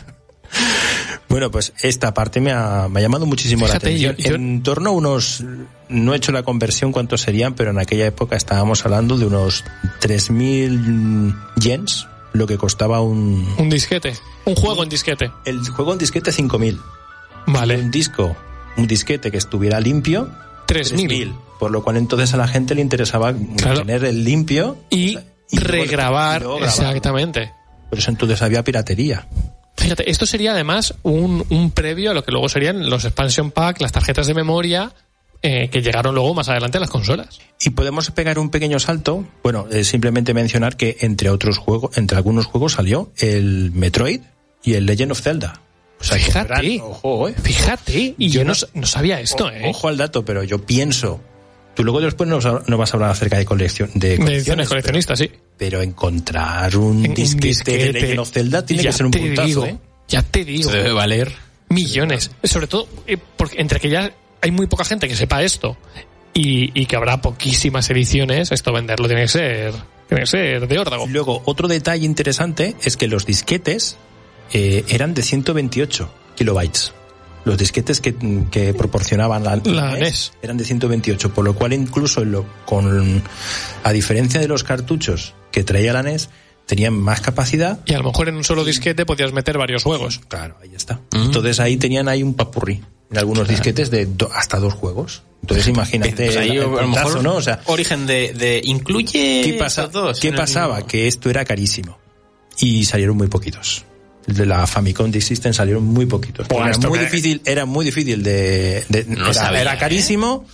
[SPEAKER 3] Bueno, pues esta parte me ha, me ha llamado muchísimo
[SPEAKER 2] Fíjate,
[SPEAKER 3] la atención.
[SPEAKER 2] yo- yo-
[SPEAKER 3] En torno a unos, no he hecho la conversión cuántos serían, pero en aquella época estábamos hablando de unos tres mil yens, lo que costaba un...
[SPEAKER 2] Un disquete. Un juego en disquete.
[SPEAKER 3] El juego en disquete cinco mil.
[SPEAKER 2] Vale.
[SPEAKER 3] Un disco, un disquete que estuviera limpio,
[SPEAKER 2] tres mil.
[SPEAKER 3] Por lo cual entonces a la gente le interesaba
[SPEAKER 2] Claro.
[SPEAKER 3] tener el limpio
[SPEAKER 2] Y
[SPEAKER 3] o sea, y luego-
[SPEAKER 2] regrabar.
[SPEAKER 3] y luego grabarlo.
[SPEAKER 2] Exactamente.
[SPEAKER 3] Por eso entonces había piratería.
[SPEAKER 2] Fíjate, esto sería además un, un previo a lo que luego serían los expansion pack, las tarjetas de memoria, eh, que llegaron luego más adelante a las consolas.
[SPEAKER 3] Y podemos pegar un pequeño salto, bueno, eh, simplemente mencionar que entre otros juegos, entre algunos juegos salió el Metroid y el Legend of Zelda. O sea, que
[SPEAKER 2] Fíjate.
[SPEAKER 3] gran- ojo, eh.
[SPEAKER 2] Fíjate, y yo,
[SPEAKER 3] Yo
[SPEAKER 2] no,
[SPEAKER 3] no-
[SPEAKER 2] no sabía esto,
[SPEAKER 3] O-
[SPEAKER 2] ¿eh?
[SPEAKER 3] Ojo al dato, pero yo pienso. Tú luego después nos, nos vas a hablar acerca de colección de
[SPEAKER 2] De ediciones
[SPEAKER 3] colecciones,
[SPEAKER 2] coleccionistas, sí.
[SPEAKER 3] pero, pero encontrar un,
[SPEAKER 2] Un
[SPEAKER 3] disquete,
[SPEAKER 2] disquete,
[SPEAKER 3] de Legend of Zelda tiene
[SPEAKER 2] ya
[SPEAKER 3] que ser un
[SPEAKER 2] te
[SPEAKER 3] puntazo,
[SPEAKER 2] digo,
[SPEAKER 3] ¿eh?
[SPEAKER 2] Ya te digo.
[SPEAKER 1] Eso debe valer.
[SPEAKER 2] Millones. Sobre todo eh, porque entre que ya hay muy poca gente que sepa esto y, y que habrá poquísimas ediciones, esto venderlo tiene que ser, tiene que ser de órdago.
[SPEAKER 3] Y luego, otro detalle interesante es que los disquetes eh, eran de ciento veintiocho kilobytes. Los disquetes que, que proporcionaban la,
[SPEAKER 2] La
[SPEAKER 3] NES
[SPEAKER 2] N E S
[SPEAKER 3] eran de ciento veintiocho, por lo cual incluso lo, con, a diferencia de los cartuchos que traía la N E S, tenían más capacidad.
[SPEAKER 2] Y a lo mejor en un solo disquete podías meter varios juegos.
[SPEAKER 3] Claro, ahí está.
[SPEAKER 1] Mm.
[SPEAKER 3] Entonces ahí tenían ahí un papurrí en algunos disquetes de do, hasta dos juegos. Entonces imagínate
[SPEAKER 1] Pues ahí,
[SPEAKER 3] el, el
[SPEAKER 1] a lo
[SPEAKER 3] puntazo,
[SPEAKER 1] mejor,
[SPEAKER 3] ¿no? O sea,
[SPEAKER 1] origen de, de incluye
[SPEAKER 3] ¿qué, pasa,
[SPEAKER 1] esos dos
[SPEAKER 3] ¿qué
[SPEAKER 1] en el
[SPEAKER 3] pasaba?
[SPEAKER 1] mismo?
[SPEAKER 3] Que esto era carísimo y salieron muy poquitos. De la Famicom Disk System salieron muy poquitos.
[SPEAKER 2] Buah,
[SPEAKER 3] Era
[SPEAKER 2] esto
[SPEAKER 3] muy
[SPEAKER 2] que-
[SPEAKER 3] difícil, era muy difícil de, de-
[SPEAKER 1] No
[SPEAKER 3] era,
[SPEAKER 1] sabía,
[SPEAKER 3] era carísimo.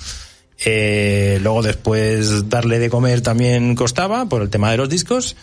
[SPEAKER 3] Eh, luego después darle de comer también costaba por el tema de los discos.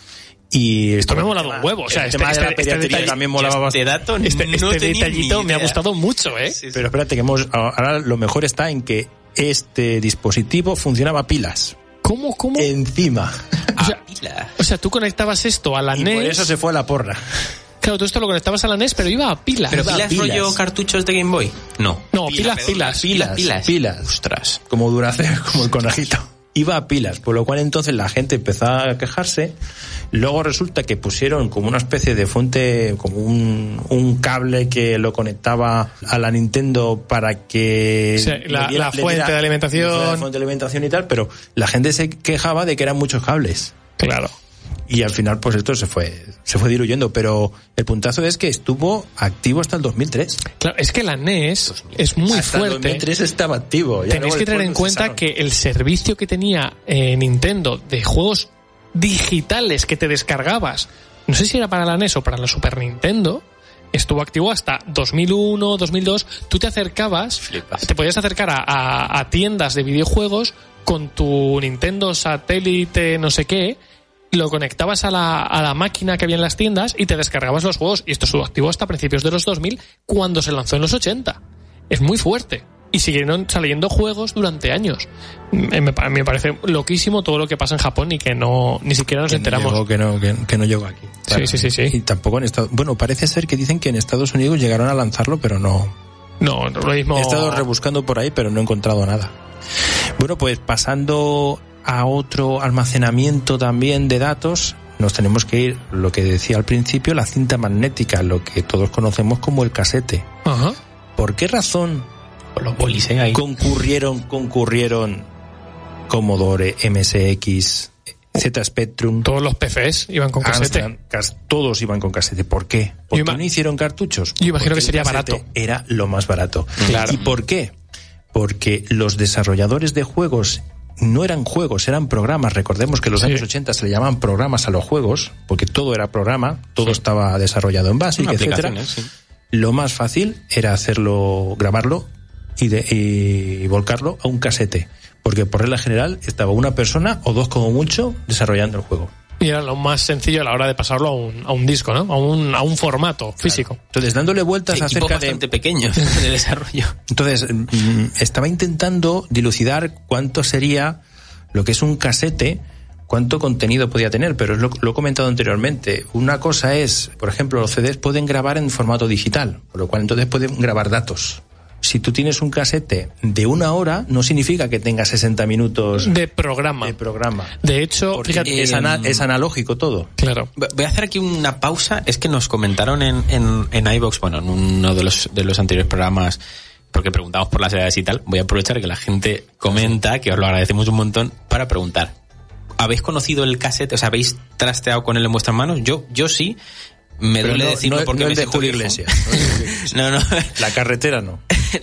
[SPEAKER 3] Y
[SPEAKER 2] Esto me ha
[SPEAKER 3] el
[SPEAKER 2] molado
[SPEAKER 3] tema-
[SPEAKER 2] un huevo. O sea,
[SPEAKER 3] el
[SPEAKER 2] este,
[SPEAKER 3] tema de la
[SPEAKER 2] este- este
[SPEAKER 3] piratería
[SPEAKER 2] detalle,
[SPEAKER 3] también molaba
[SPEAKER 1] Este
[SPEAKER 3] bastante.
[SPEAKER 1] dato
[SPEAKER 2] este,
[SPEAKER 1] no
[SPEAKER 2] este
[SPEAKER 1] tenía
[SPEAKER 2] detallito
[SPEAKER 1] ni
[SPEAKER 2] me ha
[SPEAKER 1] idea.
[SPEAKER 2] gustado mucho, ¿eh?
[SPEAKER 1] Sí, sí.
[SPEAKER 3] Pero espérate, que hemos, ahora lo mejor está en que este dispositivo funcionaba a pilas.
[SPEAKER 2] ¿Cómo, cómo?
[SPEAKER 3] Encima.
[SPEAKER 2] O sea,
[SPEAKER 1] Ah, pila.
[SPEAKER 2] o sea, tú conectabas esto a la
[SPEAKER 3] Y
[SPEAKER 2] N E S.
[SPEAKER 3] por eso se fue a la porra.
[SPEAKER 2] Claro, tú esto lo conectabas a la N E S, pero iba a pilas.
[SPEAKER 1] ¿Pero
[SPEAKER 3] iba a
[SPEAKER 1] pilas,
[SPEAKER 3] pilas.
[SPEAKER 1] rollo cartuchos de Game Boy? No.
[SPEAKER 2] No, pilas,
[SPEAKER 1] perdón,
[SPEAKER 2] pilas.
[SPEAKER 1] Pilas, pilas.
[SPEAKER 3] Pilas.
[SPEAKER 1] Ostras.
[SPEAKER 3] Como Duracell, como el conejito. Iba a pilas, por lo cual entonces la gente empezó a quejarse. Luego resulta que pusieron como una especie de fuente, como un, un cable que lo conectaba a la Nintendo para que...
[SPEAKER 2] O sea,
[SPEAKER 3] le
[SPEAKER 2] la- la
[SPEAKER 3] le
[SPEAKER 2] fuente de alimentación.
[SPEAKER 3] La fuente de alimentación y tal, pero la gente se quejaba de que eran muchos cables.
[SPEAKER 2] Claro.
[SPEAKER 3] Y al final, pues esto se fue, se fue diluyendo, pero el puntazo es que estuvo activo hasta el dos mil tres.
[SPEAKER 2] Claro, es que la N E S es muy
[SPEAKER 3] hasta el dos
[SPEAKER 2] fuerte.
[SPEAKER 3] mil tres estaba activo. Ya
[SPEAKER 2] Tenéis
[SPEAKER 3] luego
[SPEAKER 2] que tener
[SPEAKER 3] después
[SPEAKER 2] en
[SPEAKER 3] lo
[SPEAKER 2] cuenta
[SPEAKER 3] cesaron.
[SPEAKER 2] que el servicio que tenía eh, Nintendo de juegos digitales que te descargabas, no sé si era para la N E S o para la Super Nintendo, estuvo activo hasta dos mil uno, dos mil dos. Tú te acercabas,
[SPEAKER 1] Flipas.
[SPEAKER 2] te podías acercar a, a, a tiendas de videojuegos con tu Nintendo satélite no sé qué, lo conectabas a la, a la máquina que había en las tiendas y te descargabas los juegos. Y esto estuvo activo hasta principios de los dos mil, cuando se lanzó en los ochenta. Es muy fuerte. Y siguieron saliendo juegos durante años. Me, me pa- me parece loquísimo todo lo que pasa en Japón y que no ni siquiera nos
[SPEAKER 3] Que no
[SPEAKER 2] enteramos.
[SPEAKER 3] llegó, que no, que, que no llegó aquí.
[SPEAKER 2] Sí, sí, sí, sí.
[SPEAKER 3] Y tampoco en Estados Bueno, parece ser que dicen que en Estados Unidos llegaron a lanzarlo, pero no.
[SPEAKER 2] No, no lo mismo.
[SPEAKER 3] He estado rebuscando por ahí, pero no he encontrado nada. Bueno, pues pasando a otro almacenamiento también de datos, nos tenemos que ir, lo que decía al principio, la cinta magnética, lo que todos conocemos como el casete.
[SPEAKER 2] Ajá.
[SPEAKER 3] ¿Por qué razón
[SPEAKER 1] Con los bolis, ¿eh? Ahí.
[SPEAKER 3] concurrieron, concurrieron Commodore, M S X, Z Spectrum,
[SPEAKER 2] Todos los P Cs iban con casete.
[SPEAKER 3] Amstrad, cas- todos iban con casete? ¿Por qué? ¿Por
[SPEAKER 2] Yo
[SPEAKER 3] qué
[SPEAKER 2] ima-
[SPEAKER 3] no hicieron cartuchos?
[SPEAKER 2] yo imagino
[SPEAKER 3] Porque
[SPEAKER 2] que sería
[SPEAKER 3] el casete
[SPEAKER 2] barato.
[SPEAKER 3] Era lo más barato.
[SPEAKER 2] Claro.
[SPEAKER 3] ¿Y por qué? Porque los desarrolladores de juegos no eran juegos, eran programas. Recordemos que en los
[SPEAKER 2] Sí.
[SPEAKER 3] años ochenta se le llamaban programas a los juegos, porque todo era programa, todo
[SPEAKER 1] Sí.
[SPEAKER 3] estaba desarrollado en BASIC, etcétera.
[SPEAKER 1] Aplicaciones, sí.
[SPEAKER 3] Lo más fácil era hacerlo, grabarlo y, de, y volcarlo a un casete, porque por regla general estaba una persona o dos como mucho desarrollando el juego.
[SPEAKER 2] Y era lo más sencillo a la hora de pasarlo a un, a un disco, ¿no? A un, a un formato físico.
[SPEAKER 3] Entonces, dándole vueltas
[SPEAKER 1] Equipos
[SPEAKER 3] acerca
[SPEAKER 1] bastante
[SPEAKER 3] de...
[SPEAKER 1] pequeños de desarrollo.
[SPEAKER 3] Entonces, mm, estaba intentando dilucidar cuánto sería lo que es un casete, cuánto contenido podía tener, pero es lo, lo he comentado anteriormente. Una cosa es, por ejemplo, los C Ds pueden grabar en formato digital, por lo cual entonces pueden grabar datos. Si tú tienes un casete de una hora, no significa que tenga sesenta minutos
[SPEAKER 2] De programa.
[SPEAKER 3] de programa.
[SPEAKER 2] De hecho,
[SPEAKER 3] Porque
[SPEAKER 2] fíjate,
[SPEAKER 3] es, ana- es analógico todo.
[SPEAKER 2] claro.
[SPEAKER 1] Voy a hacer aquí una pausa. Es que nos comentaron en, en, en iVoox, bueno, en uno de los, de los anteriores programas, porque preguntamos por las edades y tal. Voy a aprovechar que la gente comenta, que os lo agradecemos un montón, para preguntar. ¿Habéis conocido el cassette? O sea, ¿habéis trasteado con él en vuestras manos? Yo, yo sí. Me
[SPEAKER 3] Pero
[SPEAKER 1] duele
[SPEAKER 3] no-
[SPEAKER 1] decirlo
[SPEAKER 3] no-
[SPEAKER 1] porque
[SPEAKER 3] no
[SPEAKER 1] me
[SPEAKER 3] el de
[SPEAKER 1] siento
[SPEAKER 3] Julio
[SPEAKER 1] viejo.
[SPEAKER 3] Iglesias.
[SPEAKER 1] No, no.
[SPEAKER 3] La carretera no.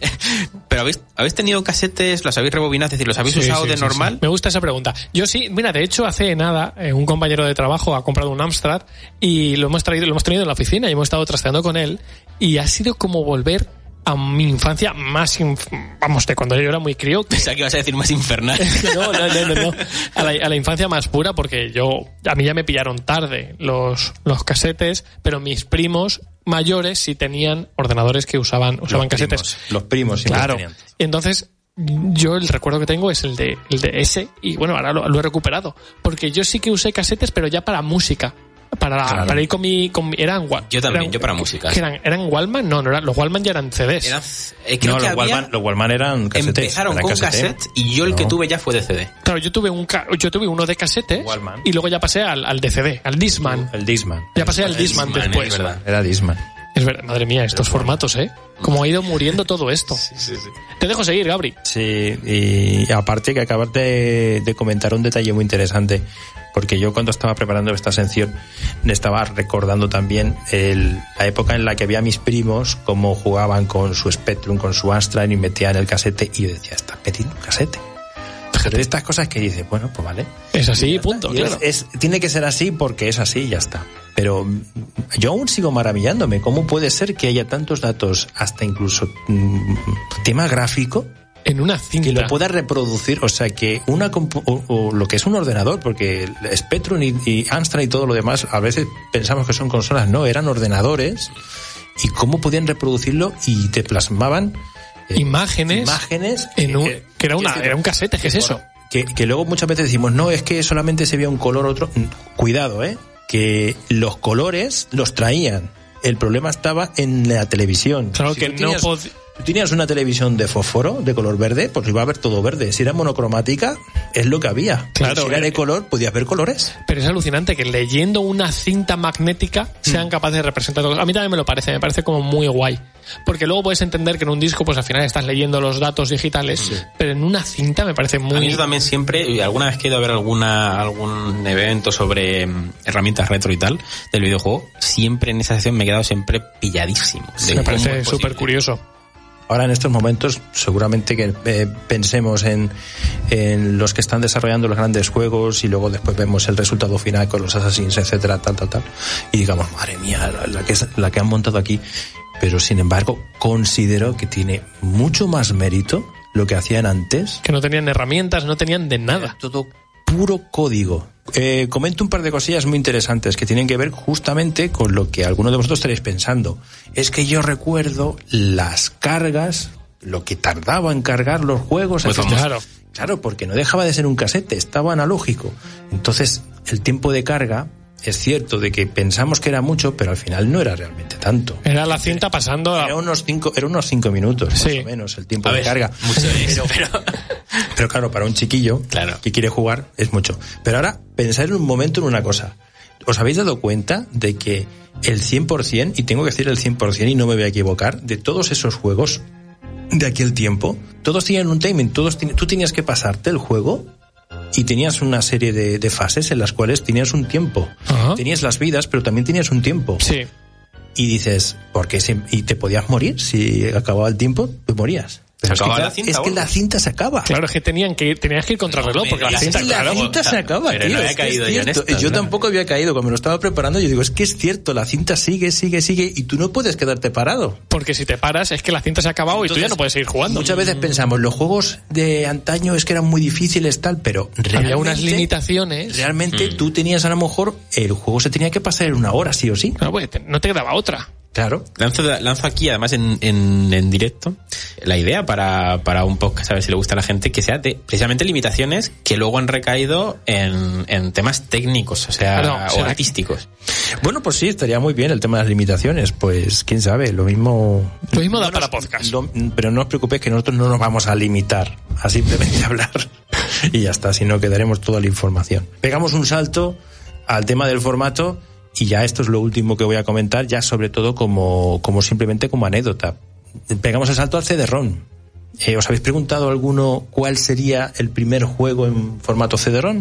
[SPEAKER 1] Pero habéis, habéis tenido casetes, los habéis rebobinado, es decir, los habéis
[SPEAKER 2] Sí,
[SPEAKER 1] usado
[SPEAKER 2] sí,
[SPEAKER 1] de
[SPEAKER 2] sí,
[SPEAKER 1] normal.
[SPEAKER 2] sí. Me gusta esa pregunta. Yo sí, mira, de hecho hace nada eh, un compañero de trabajo ha comprado un Amstrad y lo hemos traído, lo hemos tenido en la oficina y hemos estado trasteando con él y ha sido como volver a mi infancia más, inf- vamos, de cuando yo era muy crío. que-
[SPEAKER 1] Pensaba que ibas a decir más infernal.
[SPEAKER 2] No, no, no, no, no. A la, a la infancia más pura, porque yo, a mí ya me pillaron tarde los, los casetes, pero mis primos mayores sí tenían ordenadores que usaban, usaban
[SPEAKER 3] Los
[SPEAKER 2] casetes.
[SPEAKER 3] primos, los primos siempre
[SPEAKER 2] Claro.
[SPEAKER 3] tenían.
[SPEAKER 2] Y entonces, yo el recuerdo que tengo es el de, el de ese, y bueno, ahora lo, lo he recuperado. Porque yo sí que usé casetes, pero ya para música. Para,
[SPEAKER 3] Claro.
[SPEAKER 2] para ir con mi... Con mi eran, wa-
[SPEAKER 1] Yo también,
[SPEAKER 2] eran-
[SPEAKER 1] yo para música.
[SPEAKER 2] ¿qué eran, ¿Eran Wallman? No, no eran, los Wallman ya eran C Ds.
[SPEAKER 1] Era, eh, creo
[SPEAKER 3] No,
[SPEAKER 1] que
[SPEAKER 3] los
[SPEAKER 1] había-
[SPEAKER 3] Wallman, los Wallman eran casetes.
[SPEAKER 1] empezaron
[SPEAKER 3] eran
[SPEAKER 1] con
[SPEAKER 3] casete.
[SPEAKER 1] cassette y yo el que
[SPEAKER 3] No.
[SPEAKER 1] tuve ya fue de C D.
[SPEAKER 2] Claro, yo tuve un ca- yo tuve uno de casetes
[SPEAKER 3] Wallman.
[SPEAKER 2] y luego ya pasé al, al de C D, al Discman.
[SPEAKER 3] El Discman.
[SPEAKER 2] Ya pasé al
[SPEAKER 1] El
[SPEAKER 2] Discman
[SPEAKER 1] Discman,
[SPEAKER 2] después.
[SPEAKER 1] es verdad.
[SPEAKER 3] Era Discman.
[SPEAKER 2] Es verdad, madre mía, estos formatos, ¿eh? Cómo ha ido muriendo todo esto. Te dejo seguir, Gabri.
[SPEAKER 3] Sí, y aparte que acabas de, de comentar un detalle muy interesante, porque yo cuando estaba preparando esta sección me estaba recordando también el, la época en la que había mis primos cómo jugaban con su Spectrum, con su Amstrad y metían el casete y yo decía, estás metiendo un casete. Pero estas cosas que dices, bueno, pues vale.
[SPEAKER 2] Es así, punto,
[SPEAKER 3] Y
[SPEAKER 2] claro.
[SPEAKER 3] es, es- tiene que ser así porque es así y ya está. Pero mm, yo aún sigo maravillándome. ¿Cómo puede ser que haya tantos datos, hasta incluso mm, tema gráfico,
[SPEAKER 2] En una cinta.
[SPEAKER 3] que lo pueda reproducir? O sea, que una compu- o, o lo que es un ordenador, porque el Spectrum y, y Amstrad y todo lo demás, a veces pensamos que son consolas, no, eran ordenadores. ¿Y cómo podían reproducirlo? Y te plasmaban eh,
[SPEAKER 2] Imágenes
[SPEAKER 3] imágenes
[SPEAKER 2] en un,
[SPEAKER 3] eh,
[SPEAKER 2] que era una,
[SPEAKER 3] que-
[SPEAKER 2] era un casete, ¿qué es eso?
[SPEAKER 3] que, que luego muchas veces decimos, no, es que solamente se veía un color otro. Cuidado, ¿eh? Que los colores los traían. El problema estaba en la televisión.
[SPEAKER 2] Claro
[SPEAKER 3] Si
[SPEAKER 2] que
[SPEAKER 3] tú
[SPEAKER 2] no
[SPEAKER 3] tenías-
[SPEAKER 2] pod-
[SPEAKER 3] tú tenías una televisión de fósforo, de color verde, pues iba a ver todo verde. Si era monocromática, es lo que había.
[SPEAKER 2] Claro,
[SPEAKER 3] Si era de
[SPEAKER 2] eh,
[SPEAKER 3] color, podías ver colores.
[SPEAKER 2] Pero es alucinante que leyendo una cinta magnética sean capaces de representar todo. A mí también me lo parece, me parece como muy guay. Porque luego puedes entender que en un disco, pues al final estás leyendo los datos digitales, pero en una cinta me parece
[SPEAKER 1] A mí
[SPEAKER 2] muy...
[SPEAKER 1] eso también siempre, y alguna vez que he ido a ver alguna, algún evento sobre mm, herramientas retro y tal del videojuego, siempre en esa sección me he quedado siempre pilladísimo. de
[SPEAKER 2] me
[SPEAKER 1] cómo
[SPEAKER 2] parece
[SPEAKER 1] es
[SPEAKER 2] súper
[SPEAKER 1] posible.
[SPEAKER 2] curioso.
[SPEAKER 3] Ahora en estos momentos seguramente que eh, pensemos en, en los que están desarrollando los grandes juegos y luego después vemos el resultado final con los Assassins, etcétera, tal, tal, tal, y digamos, madre mía, la, la que, es- la que han montado aquí. Pero sin embargo considero que tiene mucho más mérito lo que hacían antes.
[SPEAKER 2] Que no tenían herramientas, no tenían de nada.
[SPEAKER 3] Era todo puro código. Eh, comento un par de cosillas muy interesantes que tienen que ver justamente con lo que algunos de vosotros estaréis pensando. Es que yo recuerdo las cargas, lo que tardaba en cargar los juegos.
[SPEAKER 1] Pues
[SPEAKER 3] etcétera.
[SPEAKER 2] claro.
[SPEAKER 3] Claro, porque no dejaba de ser un casete, estaba analógico. Entonces, el tiempo de carga, es cierto de que pensamos que era mucho, pero al final no era realmente tanto.
[SPEAKER 2] Era la cinta pasando...
[SPEAKER 3] Era
[SPEAKER 2] A...
[SPEAKER 3] unos cinco, era unos cinco minutos, más
[SPEAKER 2] Sí.
[SPEAKER 3] o menos, el tiempo
[SPEAKER 1] A
[SPEAKER 3] de
[SPEAKER 1] ver,
[SPEAKER 3] carga.
[SPEAKER 1] mucho es, pero...
[SPEAKER 3] Pero claro, para un chiquillo
[SPEAKER 1] Claro.
[SPEAKER 3] que quiere jugar es mucho. Pero ahora, pensad en un momento en una cosa. ¿Os habéis dado cuenta de que el cien por ciento, y tengo que decir el cien por ciento y no me voy a equivocar, de todos esos juegos de aquel tiempo, todos tenían un timing, todos ten- tú tenías que pasarte el juego y tenías una serie de, de fases en las cuales tenías un tiempo.
[SPEAKER 2] Ajá.
[SPEAKER 3] Tenías las vidas, pero también tenías un tiempo.
[SPEAKER 2] Sí.
[SPEAKER 3] Y dices, ¿por qué? se- Y te podías morir. Si acababa el tiempo, te morías. Pero es que,
[SPEAKER 1] acababa
[SPEAKER 3] claro,
[SPEAKER 1] la cinta,
[SPEAKER 3] es que
[SPEAKER 1] o
[SPEAKER 3] la
[SPEAKER 1] algo?
[SPEAKER 3] cinta se acaba.
[SPEAKER 2] Claro, es que tenían que ir, tenías que ir contra el reloj,
[SPEAKER 1] me
[SPEAKER 2] porque la
[SPEAKER 1] digas,
[SPEAKER 2] cinta,
[SPEAKER 3] Es que la
[SPEAKER 2] claro...
[SPEAKER 3] cinta se acaba,
[SPEAKER 1] Pero
[SPEAKER 3] tío.
[SPEAKER 1] no había
[SPEAKER 3] es que es
[SPEAKER 1] caído yo en
[SPEAKER 3] cierto.
[SPEAKER 1] esto,
[SPEAKER 3] Yo
[SPEAKER 1] ¿no?
[SPEAKER 3] tampoco había caído. Cuando me lo estaba preparando, yo digo, es que es cierto, la cinta sigue, sigue, sigue, y tú no puedes quedarte parado.
[SPEAKER 2] Porque si te paras es que la cinta se ha acabado y tú ya
[SPEAKER 3] Entonces,
[SPEAKER 2] no puedes seguir jugando.
[SPEAKER 3] Muchas veces pensamos, los juegos de antaño es que eran muy difíciles, tal, pero realmente,
[SPEAKER 2] Había unas limitaciones.
[SPEAKER 3] realmente tú tenías a lo mejor, el juego se tenía que pasar en una hora, sí o sí.
[SPEAKER 2] Claro, pues, te- no te daba otra.
[SPEAKER 3] Claro.
[SPEAKER 1] Lanzo, lanzo aquí, además, en, en, en directo, la idea para, para un podcast, a ver si le gusta a la gente, que sea de precisamente limitaciones que luego han recaído en, en temas técnicos, o sea,
[SPEAKER 2] Claro, o sea,
[SPEAKER 1] o artísticos.
[SPEAKER 3] Bueno, pues sí, estaría muy bien el tema de las limitaciones. Pues quién sabe, lo mismo.
[SPEAKER 2] Lo mismo da
[SPEAKER 3] No
[SPEAKER 2] para
[SPEAKER 3] nos-
[SPEAKER 2] podcast.
[SPEAKER 3] lo- pero no os preocupéis que nosotros no nos vamos a limitar a simplemente hablar y ya está, sino que daremos toda la información. Pegamos un salto al tema del formato y ya esto es lo último que voy a comentar, ya sobre todo como, como simplemente como anécdota. Pegamos el salto al C D ROM. Eh, ¿Os habéis preguntado alguno cuál sería el primer juego en formato C D ROM?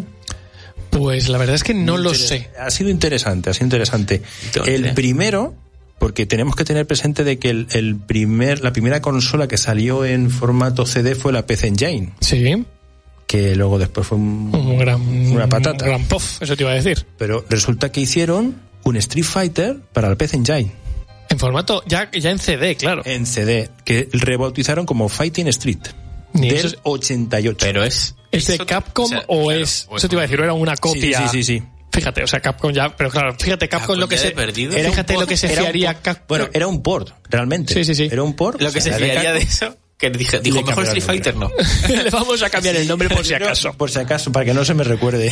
[SPEAKER 2] Pues la verdad es que no lo
[SPEAKER 3] Interes-
[SPEAKER 2] sé.
[SPEAKER 3] Ha sido interesante, ha sido interesante.
[SPEAKER 1] Entonces,
[SPEAKER 3] el primero, porque tenemos que tener presente de que el, el primer, la primera consola que salió en formato C D fue la P C Engine,
[SPEAKER 2] Sí,
[SPEAKER 3] que luego después fue un,
[SPEAKER 2] un gran...
[SPEAKER 3] una patata.
[SPEAKER 2] Un gran puff, eso te iba a decir.
[SPEAKER 3] Pero resulta que hicieron un Street Fighter para el P C Engine,
[SPEAKER 2] En formato, ya, ya en C D, claro.
[SPEAKER 3] en C D, que rebautizaron como Fighting Street,
[SPEAKER 2] Ni
[SPEAKER 3] del
[SPEAKER 2] eso es-
[SPEAKER 3] ochenta y ocho.
[SPEAKER 1] Pero es...
[SPEAKER 2] ¿Es de
[SPEAKER 1] eso-
[SPEAKER 2] Capcom o,
[SPEAKER 1] sea,
[SPEAKER 2] o
[SPEAKER 1] claro,
[SPEAKER 2] es...?
[SPEAKER 1] o
[SPEAKER 2] Eso te iba a decir, o era una
[SPEAKER 3] Sí,
[SPEAKER 2] copia...
[SPEAKER 3] sí, sí, sí.
[SPEAKER 2] Fíjate, o sea, Capcom ya... Pero claro, fíjate, Capcom
[SPEAKER 1] Capcom
[SPEAKER 2] lo que
[SPEAKER 1] ya
[SPEAKER 2] se...
[SPEAKER 1] he perdido.
[SPEAKER 2] Era
[SPEAKER 3] Era un
[SPEAKER 2] fíjate
[SPEAKER 3] port,
[SPEAKER 2] lo que se
[SPEAKER 3] era un
[SPEAKER 2] fiaría
[SPEAKER 3] port.
[SPEAKER 2] Capcom...
[SPEAKER 3] Bueno, era un port, realmente.
[SPEAKER 2] Sí, sí, sí.
[SPEAKER 3] Era un port.
[SPEAKER 1] Lo que
[SPEAKER 3] o
[SPEAKER 1] se
[SPEAKER 3] sea, era de
[SPEAKER 1] fiaría de
[SPEAKER 3] Capcom.
[SPEAKER 1] eso... Que dije, dijo, mejor Street Fighter no.
[SPEAKER 2] Le vamos a cambiar el nombre por si acaso.
[SPEAKER 3] No, por si acaso, para que no se me recuerde.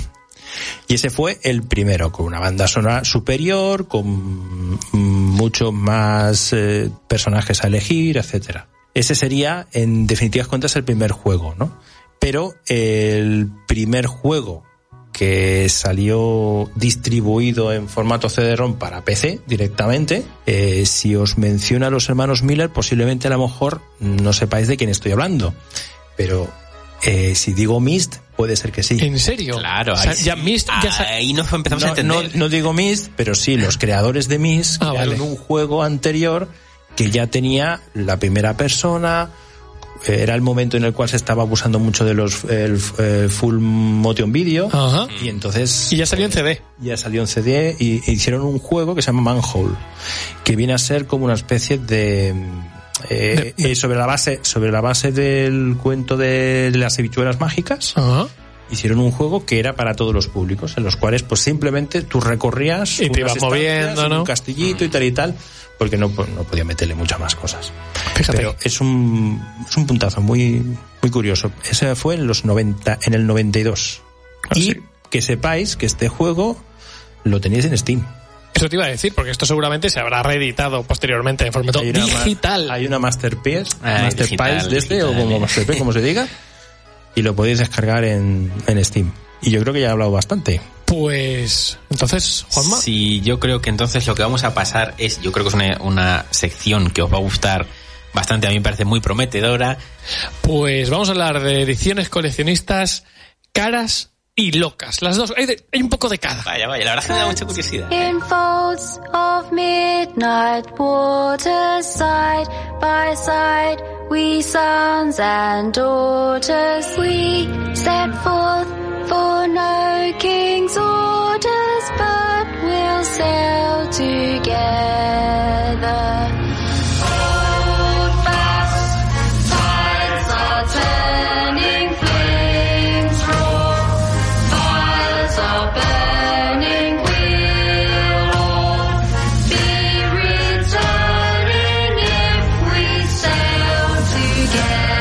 [SPEAKER 3] Y ese fue el primero, con una banda sonora superior, con muchos más eh, personajes a elegir, etcétera. Ese sería, en definitivas cuentas, el primer juego, ¿no? Pero el primer juego que salió distribuido en formato C D ROM para P C directamente, eh, si os menciono a los hermanos Miller, posiblemente a lo mejor no sepáis de quién estoy hablando, pero eh, si digo Myst, puede ser que sí.
[SPEAKER 2] ¿En serio?
[SPEAKER 1] Claro.
[SPEAKER 2] O sea,
[SPEAKER 1] ahí,
[SPEAKER 2] ya Myst, ya sa-
[SPEAKER 1] ahí nos empezamos
[SPEAKER 3] no,
[SPEAKER 1] a entender.
[SPEAKER 3] No, no digo Myst, pero sí, los creadores de Myst
[SPEAKER 2] ah,
[SPEAKER 3] crearon
[SPEAKER 2] vale.
[SPEAKER 3] un juego anterior que ya tenía la primera persona. Era el momento en el cual se estaba abusando mucho de los el, el full motion video.
[SPEAKER 2] Ajá.
[SPEAKER 3] Y entonces
[SPEAKER 2] Y ya salió en C D.
[SPEAKER 3] ya salió en C D y e hicieron un juego que se llama Manhole, que viene a ser como una especie de eh,
[SPEAKER 2] De-
[SPEAKER 3] eh, sobre la base sobre la base del cuento de las habichuelas mágicas.
[SPEAKER 2] Ajá.
[SPEAKER 3] Hicieron un juego que era para todos los públicos, en los cuales pues simplemente tú recorrías
[SPEAKER 2] Y te
[SPEAKER 3] unas
[SPEAKER 2] ibas moviendo,
[SPEAKER 3] estancias,
[SPEAKER 2] ¿no?
[SPEAKER 3] un castillito y tal y tal, porque no, pues, no podía meterle muchas más cosas.
[SPEAKER 2] Fíjate.
[SPEAKER 3] Pero es un, es un puntazo muy, muy curioso. Ese fue en los noventa, en el noventa y dos.
[SPEAKER 2] Ah,
[SPEAKER 3] y
[SPEAKER 2] sí.
[SPEAKER 3] que sepáis que este juego lo tenéis en Steam.
[SPEAKER 2] Eso te iba a decir, porque esto seguramente se habrá reeditado posteriormente en formato
[SPEAKER 3] Hay una ma-
[SPEAKER 2] digital.
[SPEAKER 3] Hay una Masterpiece,
[SPEAKER 1] Ah,
[SPEAKER 3] Masterpiece
[SPEAKER 1] digital,
[SPEAKER 3] de este,
[SPEAKER 1] digital,
[SPEAKER 3] o como
[SPEAKER 1] eh.
[SPEAKER 3] Masterpiece, como se diga, y lo podéis descargar en, en Steam. Y yo creo que ya he hablado bastante.
[SPEAKER 2] Pues, entonces, Juanma.
[SPEAKER 1] Sí, yo creo que entonces lo que vamos a pasar es, yo creo que es una, una sección que os va a gustar bastante, a mí me parece muy prometedora.
[SPEAKER 2] Pues vamos a hablar de ediciones coleccionistas caras y locas. Las dos. Hay, de- hay un poco de cada.
[SPEAKER 1] Vaya, vaya, la verdad es que me da mucha curiosidad.
[SPEAKER 4] In folds of midnight waters, side by side, we sons and daughters, we set forth for no king's orders, but we'll sail together. Hold fast, tides are turning, flames roar, fires are burning, we'll all be returning if we sail together.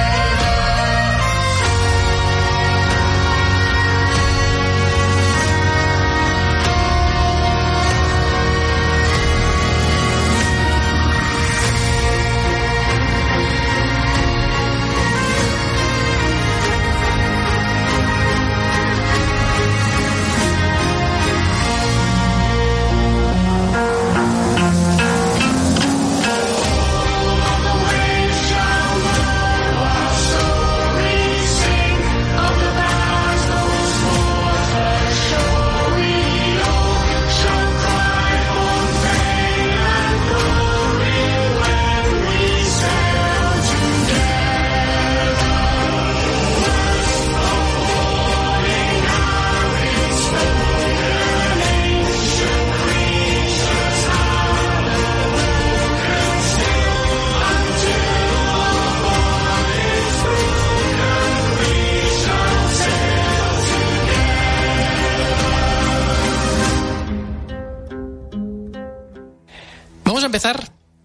[SPEAKER 2] Vamos a empezar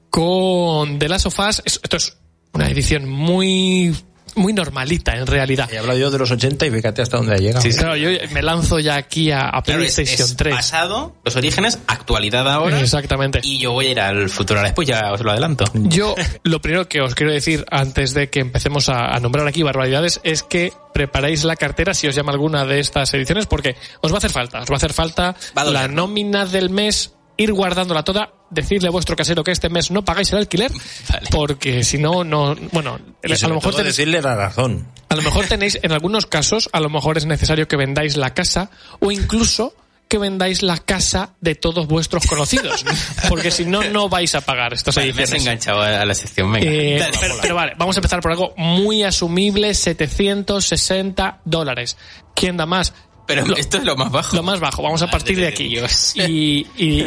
[SPEAKER 2] con The Last of Us. Es- Esto es una edición muy, muy normalita, en realidad.
[SPEAKER 3] He hablado yo de los ochenta y fíjate hasta dónde ha llegado.
[SPEAKER 1] Sí, sí.
[SPEAKER 2] Claro, yo me lanzo ya aquí a, a
[SPEAKER 1] Claro, es,
[SPEAKER 2] PlayStation
[SPEAKER 1] es
[SPEAKER 2] tres.
[SPEAKER 1] pasado, los orígenes, actualidad ahora.
[SPEAKER 2] Exactamente.
[SPEAKER 1] Y yo voy a ir al futuro ahora después, ya os lo adelanto.
[SPEAKER 2] Yo lo primero que os quiero decir antes de que empecemos a, a nombrar aquí barbaridades es que preparéis la cartera si os llama alguna de estas ediciones, porque os va a hacer falta, os va a hacer falta
[SPEAKER 1] Va a doler,
[SPEAKER 2] la
[SPEAKER 1] ¿no?
[SPEAKER 2] nómina del mes, ir guardándola toda, decirle a vuestro casero que este mes no pagáis el alquiler,
[SPEAKER 1] Vale.
[SPEAKER 2] porque si no, no, bueno,
[SPEAKER 3] Y
[SPEAKER 2] a
[SPEAKER 3] sobre
[SPEAKER 2] lo mejor
[SPEAKER 3] todo
[SPEAKER 2] tenéis,
[SPEAKER 3] decirle la razón.
[SPEAKER 2] a lo mejor tenéis, en algunos casos, a lo mejor es necesario que vendáis la casa o incluso que vendáis la casa de todos vuestros conocidos, porque si no, no vais a pagar estas
[SPEAKER 1] Vale, me has
[SPEAKER 2] ediciones.
[SPEAKER 1] enganchado a a la sección, venga.
[SPEAKER 2] Eh,
[SPEAKER 1] Dale.
[SPEAKER 2] pero, pero vale, vamos a empezar por algo muy asumible, setecientos sesenta dólares. ¿Quién da más?
[SPEAKER 1] Pero
[SPEAKER 2] lo-
[SPEAKER 1] esto es lo más bajo.
[SPEAKER 2] Lo más bajo, vamos a
[SPEAKER 1] Madre
[SPEAKER 2] partir de aquí.
[SPEAKER 1] Dios.
[SPEAKER 2] Y, y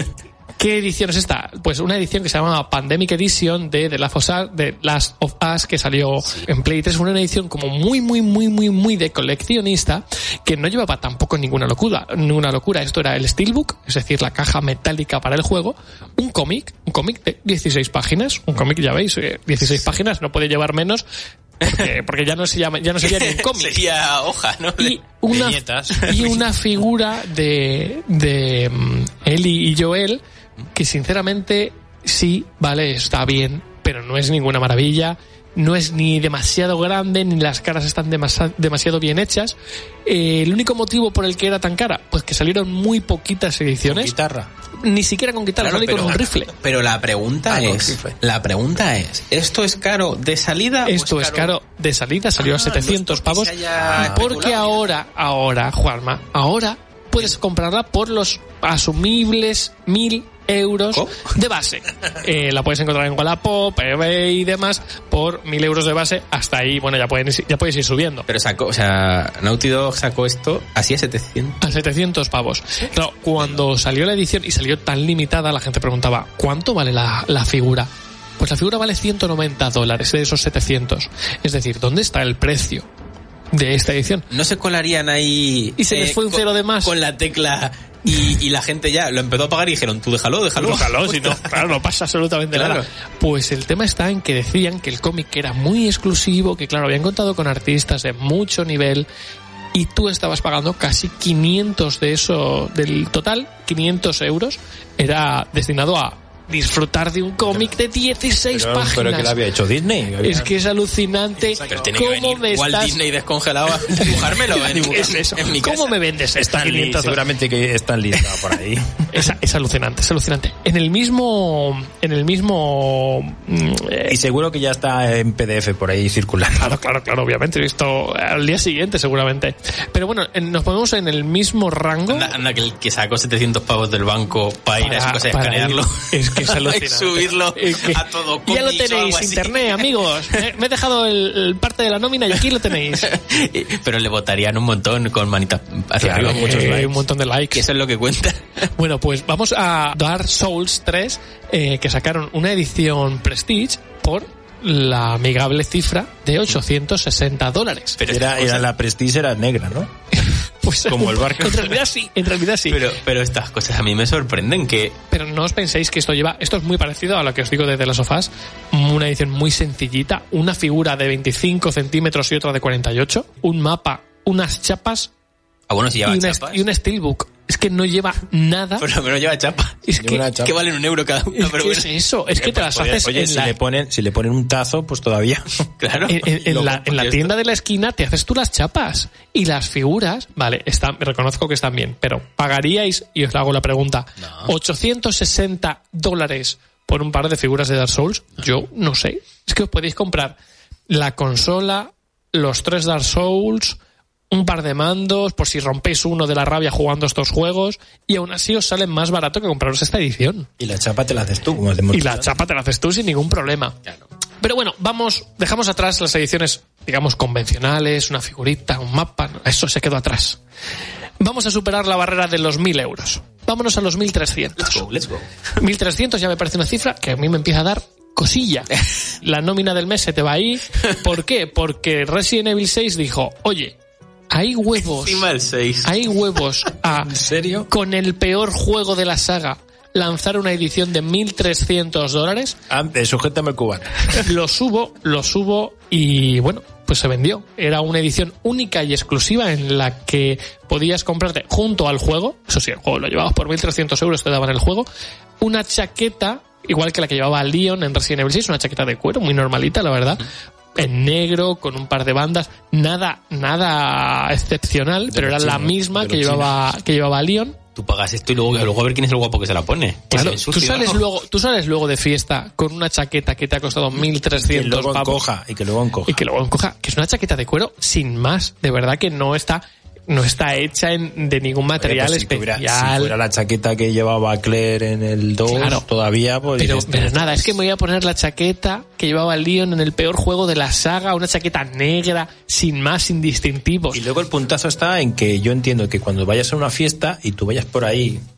[SPEAKER 2] ¿Qué edición es esta? Pues una edición que se llama Pandemic Edition de The Last of Us, de Last of Us, que salió sí. en Play tres. Una edición como muy, muy, muy, muy, muy de coleccionista, que no llevaba tampoco ninguna locura. Ninguna locura. Esto era el Steelbook, es decir, la caja metálica para el juego. Un cómic, un cómic de dieciséis páginas. Un cómic, ya veis, dieciséis páginas, no puede llevar menos. Porque, porque ya no se llama, ya no sería ni un cómic.
[SPEAKER 1] Sería hoja, ¿no?
[SPEAKER 2] Y una, y una figura de, de um, Ellie y Joel, que sinceramente sí, vale, está bien, pero no es ninguna maravilla, no es ni demasiado grande, ni las caras están demasi- demasiado bien hechas. Eh, el único motivo por el que era tan cara, pues que salieron muy poquitas ediciones.
[SPEAKER 3] Con guitarra.
[SPEAKER 2] Ni siquiera con guitarra,
[SPEAKER 1] Claro,
[SPEAKER 2] sale con un rifle.
[SPEAKER 1] Pero la pregunta
[SPEAKER 3] Ah,
[SPEAKER 1] es, la pregunta es, ¿esto es caro de salida?
[SPEAKER 2] Esto
[SPEAKER 1] o
[SPEAKER 2] es caro de salida, salió
[SPEAKER 1] Ah,
[SPEAKER 2] a setecientos
[SPEAKER 1] no es
[SPEAKER 2] pavos.
[SPEAKER 1] porque se haya
[SPEAKER 2] Porque
[SPEAKER 1] especulado.
[SPEAKER 2] ahora, ahora, Juanma, ahora puedes comprarla por los asumibles mil euros
[SPEAKER 1] ¿Cómo?
[SPEAKER 2] de base. Eh, la puedes encontrar en Wallapop, eBay y demás por mil euros de base. Hasta ahí, bueno, ya pueden ya puedes ir subiendo.
[SPEAKER 1] Pero sacó, o sea, Naughty Dog sacó esto así a setecientos.
[SPEAKER 2] A setecientos pavos. Claro, cuando salió la edición y salió tan limitada, la gente preguntaba, ¿cuánto vale la, la figura? Pues la figura vale ciento noventa dólares de esos setecientos. Es decir, ¿dónde está el precio de esta edición?
[SPEAKER 1] ¿No se colarían ahí
[SPEAKER 2] Y se les fue un
[SPEAKER 1] con-
[SPEAKER 2] cero de más.
[SPEAKER 1] con la tecla y, y la gente ya lo empezó a pagar y dijeron, tú déjalo, déjalo?
[SPEAKER 2] Déjalo, si no, claro, no pasa absolutamente
[SPEAKER 1] Claro.
[SPEAKER 2] nada. Pues el tema está en que decían que el cómic era muy exclusivo, que claro, habían contado con artistas de mucho nivel y tú estabas pagando casi quinientos de eso, del total, quinientos euros, era destinado a disfrutar de un cómic de dieciséis
[SPEAKER 3] Pero,
[SPEAKER 2] páginas.
[SPEAKER 3] pero que lo había hecho Disney.
[SPEAKER 2] Es que es alucinante.
[SPEAKER 1] Pero tiene que
[SPEAKER 2] ¿Cómo
[SPEAKER 1] venir
[SPEAKER 2] me
[SPEAKER 1] Walt
[SPEAKER 2] estás...
[SPEAKER 1] Disney descongelado a dibujármelo en,
[SPEAKER 2] ¿Qué es eso?
[SPEAKER 1] en mi
[SPEAKER 2] ¿Cómo
[SPEAKER 1] casa.
[SPEAKER 2] me vendes esto?
[SPEAKER 3] Stan Lee,
[SPEAKER 2] quinientos dólares?
[SPEAKER 3] seguramente que Stan Lee estaba por ahí.
[SPEAKER 2] Es, es alucinante, es alucinante. En el mismo... En el mismo... mm, eh,
[SPEAKER 3] Y seguro que ya está en P D F por ahí circulando.
[SPEAKER 2] Claro, claro, claro, obviamente. He visto al día siguiente, seguramente. Pero bueno, en- nos ponemos en el mismo rango.
[SPEAKER 1] Anda, anda, que el que sacó setecientos pavos del banco para ir a esa cosa y
[SPEAKER 2] para
[SPEAKER 1] escanearlo.
[SPEAKER 2] ir. Es que es alucinante.
[SPEAKER 1] Y subirlo
[SPEAKER 2] Es que-
[SPEAKER 1] a todo
[SPEAKER 2] Ya lo
[SPEAKER 1] cómics o algo
[SPEAKER 2] tenéis,
[SPEAKER 1] así.
[SPEAKER 2] internet, amigos. Me, me he dejado el, el parte de la nómina y aquí lo tenéis.
[SPEAKER 1] Pero le votarían un montón con manitas hacia
[SPEAKER 3] Claro,
[SPEAKER 1] arriba.
[SPEAKER 3] muchos
[SPEAKER 2] Eh,
[SPEAKER 3] likes.
[SPEAKER 2] un montón de
[SPEAKER 1] Que
[SPEAKER 2] likes.
[SPEAKER 1] eso es lo que cuenta.
[SPEAKER 2] Bueno, pues vamos a Dark Souls tres, eh, que sacaron una edición Prestige por la amigable cifra de ochocientos sesenta dólares.
[SPEAKER 1] Pero
[SPEAKER 3] Era,
[SPEAKER 1] estas
[SPEAKER 3] era
[SPEAKER 1] cosas-
[SPEAKER 3] la Prestige era negra, ¿no?
[SPEAKER 2] Pues,
[SPEAKER 3] como el barco.
[SPEAKER 2] En realidad sí, en realidad sí.
[SPEAKER 1] Pero, pero estas cosas a mí me sorprenden que...
[SPEAKER 2] Pero no os penséis que esto lleva... Esto es muy parecido a lo que os digo de The Last of Us. Una edición muy sencillita. Una figura de veinticinco centímetros y otra de cuarenta y ocho. Un mapa, unas chapas
[SPEAKER 1] Ah, bueno, si lleva
[SPEAKER 2] y, una,
[SPEAKER 1] chapas.
[SPEAKER 2] y un steelbook. Es que no lleva nada.
[SPEAKER 1] Pero no lleva chapa.
[SPEAKER 2] Es
[SPEAKER 3] Lleva
[SPEAKER 2] que,
[SPEAKER 3] una chapa.
[SPEAKER 1] Que valen un euro cada una.
[SPEAKER 2] es,
[SPEAKER 1] pero
[SPEAKER 2] que
[SPEAKER 1] bueno.
[SPEAKER 2] es eso. Es que te las
[SPEAKER 3] Oye,
[SPEAKER 2] haces
[SPEAKER 3] oye,
[SPEAKER 2] en
[SPEAKER 3] si,
[SPEAKER 2] la...
[SPEAKER 3] le ponen, si le ponen un tazo, pues todavía.
[SPEAKER 1] Claro.
[SPEAKER 2] En, en- en
[SPEAKER 1] Lo
[SPEAKER 2] la,
[SPEAKER 1] compro
[SPEAKER 2] en la
[SPEAKER 1] yo
[SPEAKER 2] tienda
[SPEAKER 1] esto.
[SPEAKER 2] de la esquina te haces tú las chapas y las figuras, vale, están, reconozco que están bien, pero ¿pagaríais, y os hago la pregunta,
[SPEAKER 1] No.
[SPEAKER 2] ochocientos sesenta dólares por un par de figuras de Dark Souls? Yo no sé. Es que os podéis comprar la consola, los tres Dark Souls, un par de mandos, por si rompéis uno de la rabia jugando estos juegos, y aún así os sale más barato que compraros esta edición.
[SPEAKER 3] Y la chapa te la haces tú, como el de
[SPEAKER 2] Y
[SPEAKER 3] Mortal.
[SPEAKER 2] la chapa te la haces tú sin ningún problema. Pero bueno, vamos, dejamos atrás las ediciones, digamos, convencionales, una figurita, un mapa, eso se quedó atrás. Vamos a superar la barrera de los mil euros. Vámonos a los mil trescientos.
[SPEAKER 1] Let's go, let's go.
[SPEAKER 2] mil trescientos ya me parece una cifra que a mí me empieza a dar cosilla. La nómina del mes se te va ahí. ¿Por qué? Porque Resident Evil seis dijo, oye, hay huevos,
[SPEAKER 1] Encima el seis.
[SPEAKER 2] hay huevos a,
[SPEAKER 3] ¿En serio?
[SPEAKER 2] con el peor juego de la saga, lanzar una edición de mil trescientos dólares.
[SPEAKER 3] Ah, eh, sujétame el cubano.
[SPEAKER 2] Lo subo, lo subo y bueno, pues se vendió. Era una edición única y exclusiva en la que podías comprarte junto al juego, eso sí, el juego lo llevabas por mil trescientos euros, te daban el juego, una chaqueta, igual que la que llevaba Leon en Resident Evil seis, una chaqueta de cuero muy normalita, la verdad, en negro, con un par de bandas, nada, nada excepcional,
[SPEAKER 3] De
[SPEAKER 2] pero era
[SPEAKER 3] los
[SPEAKER 2] la
[SPEAKER 3] chinos,
[SPEAKER 2] misma
[SPEAKER 3] de
[SPEAKER 2] que
[SPEAKER 3] los
[SPEAKER 2] llevaba, que llevaba Leon.
[SPEAKER 1] Tú pagas esto y luego, luego a ver quién es el guapo que se la pone.
[SPEAKER 2] Claro,
[SPEAKER 1] Pues
[SPEAKER 2] tú
[SPEAKER 1] sucio,
[SPEAKER 2] sales,
[SPEAKER 1] ¿no?
[SPEAKER 2] luego, tú sales luego de fiesta con una chaqueta que te ha costado mil
[SPEAKER 3] Que
[SPEAKER 2] trescientos
[SPEAKER 3] luego
[SPEAKER 2] pavos
[SPEAKER 3] encoja. Y que luego encoja.
[SPEAKER 2] y que luego encoja, que es una chaqueta de cuero sin más, de verdad que no está no está hecha en, de ningún material
[SPEAKER 3] Oye, pues si tuviera-
[SPEAKER 2] especial.
[SPEAKER 3] si fuera la chaqueta que llevaba Claire en el dos,
[SPEAKER 2] Claro.
[SPEAKER 3] todavía, pues.
[SPEAKER 2] Pero,
[SPEAKER 3] dices,
[SPEAKER 2] pero nada, es que me voy a poner la chaqueta que llevaba Leon en el peor juego de la saga, una chaqueta negra, sin más, sin distintivos.
[SPEAKER 3] Y luego el puntazo está en que yo entiendo que cuando vayas a una fiesta y tú vayas por ahí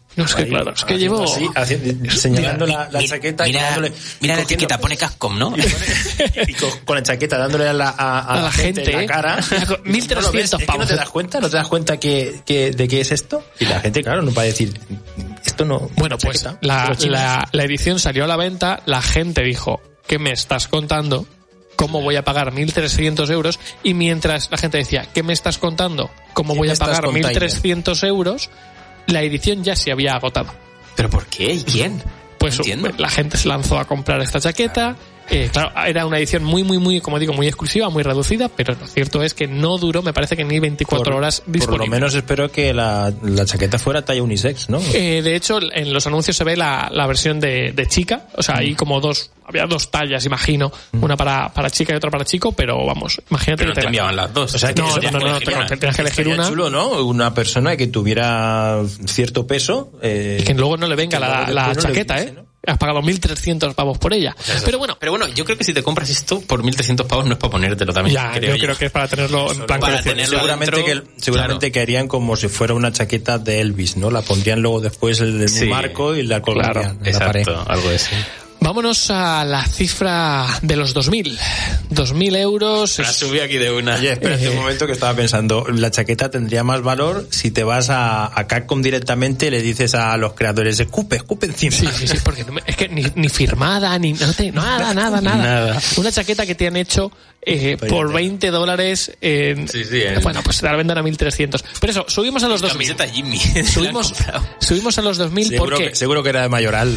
[SPEAKER 2] No, es que
[SPEAKER 3] Ahí,
[SPEAKER 2] claro, es que
[SPEAKER 3] haciendo
[SPEAKER 2] llevo...
[SPEAKER 3] así, haciendo- señalando la, la
[SPEAKER 1] Mira,
[SPEAKER 3] chaqueta y
[SPEAKER 1] mira,
[SPEAKER 3] dándole...
[SPEAKER 1] mira la
[SPEAKER 3] cogiendo-
[SPEAKER 1] etiqueta, pone Capcom, ¿no?
[SPEAKER 3] y con, con la chaqueta dándole a la, a, a
[SPEAKER 2] A la gente,
[SPEAKER 3] en la
[SPEAKER 2] ¿eh?
[SPEAKER 3] cara.
[SPEAKER 2] mil trescientos
[SPEAKER 3] ¿No lo ves? Es que
[SPEAKER 2] pavos.
[SPEAKER 3] no te das cuenta, no te das cuenta que, que, de qué es esto. Y la gente, claro, no va a decir, esto no...
[SPEAKER 2] Bueno,
[SPEAKER 3] una
[SPEAKER 2] pues
[SPEAKER 3] chaqueta,
[SPEAKER 2] la,
[SPEAKER 3] pero chinos.
[SPEAKER 2] la, la edición salió a la venta, la gente dijo, ¿qué me estás contando? ¿Cómo voy a pagar mil trescientos euros? Y mientras la gente decía, ¿qué me estás contando? ¿Cómo
[SPEAKER 3] ¿Qué
[SPEAKER 2] voy
[SPEAKER 3] me
[SPEAKER 2] a
[SPEAKER 3] estás
[SPEAKER 2] pagar
[SPEAKER 3] contando?
[SPEAKER 2] mil trescientos euros? La edición ya se había agotado.
[SPEAKER 1] ¿Pero por qué? ¿Y quién?
[SPEAKER 2] Pues
[SPEAKER 1] No entiendo.
[SPEAKER 2] la gente se lanzó a comprar esta chaqueta. Eh, claro, era una edición muy, muy, muy, como digo, muy exclusiva, muy reducida, pero lo cierto es que no duró, me parece que ni veinticuatro
[SPEAKER 3] Por-
[SPEAKER 2] horas
[SPEAKER 3] Por
[SPEAKER 2] disponible.
[SPEAKER 3] lo menos espero que la, la chaqueta fuera talla unisex, ¿no?
[SPEAKER 2] Eh, de hecho, en los anuncios se ve la, la versión de, de chica, o sea, hay como dos, había dos tallas, imagino, una para, para chica y otra para chico, pero vamos, imagínate
[SPEAKER 1] Pero no
[SPEAKER 2] que
[SPEAKER 1] te
[SPEAKER 2] la-
[SPEAKER 1] enviaban las dos.
[SPEAKER 3] O sea, que
[SPEAKER 2] No,
[SPEAKER 3] eso
[SPEAKER 2] no, no, no,
[SPEAKER 3] elegir
[SPEAKER 2] te-
[SPEAKER 3] una.
[SPEAKER 2] te tenías que elegir
[SPEAKER 3] Estaría
[SPEAKER 2] una.
[SPEAKER 3] chulo, ¿no? Una persona que tuviera cierto peso. Eh,
[SPEAKER 2] y que luego no le venga
[SPEAKER 3] que
[SPEAKER 2] la,
[SPEAKER 3] luego
[SPEAKER 2] la
[SPEAKER 3] después no le
[SPEAKER 2] chaqueta,
[SPEAKER 3] viniese,
[SPEAKER 2] ¿eh?
[SPEAKER 3] ¿no?
[SPEAKER 2] Has pagado mil trescientos pavos por ella. Pero bueno,
[SPEAKER 1] Pero bueno, yo creo que si te compras esto por mil trescientos pavos no es para ponértelo también.
[SPEAKER 2] ya,
[SPEAKER 1] creo
[SPEAKER 2] yo creo que es para tenerlo en plan
[SPEAKER 1] para
[SPEAKER 2] colección.
[SPEAKER 1] tenerlo
[SPEAKER 3] seguramente
[SPEAKER 1] dentro,
[SPEAKER 3] que seguramente que harían como si fuera una chaqueta de Elvis, ¿no? La pondrían luego después en un
[SPEAKER 1] Sí.
[SPEAKER 3] marco y la colgarían
[SPEAKER 2] Claro,
[SPEAKER 3] en la pared.
[SPEAKER 1] Exacto, algo de eso.
[SPEAKER 2] Vámonos a la cifra de los dos mil. dos mil euros.
[SPEAKER 1] La
[SPEAKER 2] es-
[SPEAKER 1] subí aquí de una.
[SPEAKER 3] Oye, espérate
[SPEAKER 2] Eh.
[SPEAKER 3] un momento que estaba pensando, la chaqueta tendría más valor si te vas a, a Capcom directamente y le dices a los creadores, escupe, escupe encima.
[SPEAKER 2] Sí, sí, sí, porque no me- es que ni, ni firmada, ni no te- nada, nada, nada,
[SPEAKER 1] Nada.
[SPEAKER 2] Una chaqueta que te han hecho eh, por veinte dólares. En,
[SPEAKER 1] Sí, sí, en-
[SPEAKER 2] Bueno, pues te la venden a mil trescientos. Pero eso, subimos a los dos mil.
[SPEAKER 1] Camiseta Jimmy.
[SPEAKER 2] Subimos,
[SPEAKER 1] Se la han comprado.
[SPEAKER 2] subimos a los dos mil
[SPEAKER 3] Seguro
[SPEAKER 2] porque
[SPEAKER 3] que, seguro que era de Mayoral.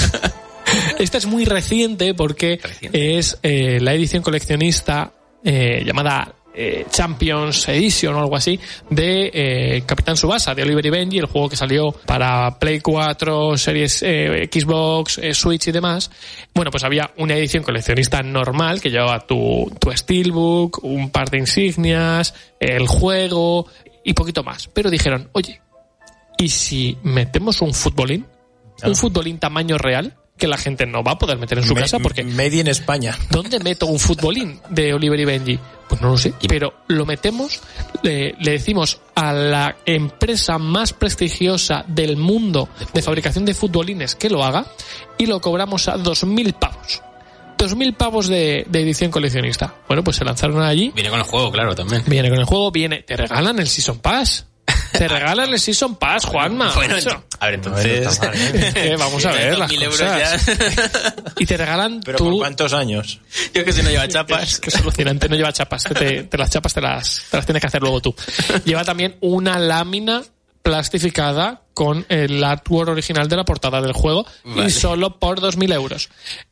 [SPEAKER 2] esta es muy reciente porque
[SPEAKER 1] Reciente.
[SPEAKER 2] es eh, la edición coleccionista eh, llamada eh, Champions Edition o algo así de eh, Capitán Tsubasa de Oliver y Benji, el juego que salió para Play cuatro, Series eh, Xbox, eh, Switch y demás. Bueno, pues había una edición coleccionista normal que llevaba tu, tu Steelbook, un par de insignias, el juego y poquito más. Pero dijeron, oye, ¿y si metemos un futbolín? Un futbolín tamaño real que la gente no va a poder meter en su
[SPEAKER 3] Me-
[SPEAKER 2] casa porque
[SPEAKER 3] Made in España.
[SPEAKER 2] ¿dónde meto un futbolín de Oliver y Benji? Pues no lo sé, pero lo metemos, le, le decimos a la empresa más prestigiosa del mundo de fabricación de futbolines que lo haga y lo cobramos a dos mil pavos. Dos mil pavos de, de edición coleccionista. Bueno, pues se lanzaron allí,
[SPEAKER 1] Viene con el juego, claro, también.
[SPEAKER 2] viene con el juego, viene, te regalan el Season Pass. Te regalan el Season Pass, Juanma.
[SPEAKER 1] Bueno,
[SPEAKER 2] macho.
[SPEAKER 1] ent- a ver,
[SPEAKER 3] No,
[SPEAKER 1] entonces...
[SPEAKER 3] no está mal, ¿eh?
[SPEAKER 2] Eh, vamos a ver las
[SPEAKER 1] mil euros
[SPEAKER 2] cosas.
[SPEAKER 1] ya.
[SPEAKER 2] Y te regalan
[SPEAKER 3] ¿Pero
[SPEAKER 2] tu...
[SPEAKER 3] por cuántos años?
[SPEAKER 1] Yo que si no lleva
[SPEAKER 2] Es
[SPEAKER 1] chapas.
[SPEAKER 2] que es alucinante, no lleva chapas. Te, te- te las chapas te las, te las tienes que hacer luego tú. Lleva también una lámina plastificada con el artwork original de la portada del juego
[SPEAKER 1] Vale.
[SPEAKER 2] y solo por dos mil euros.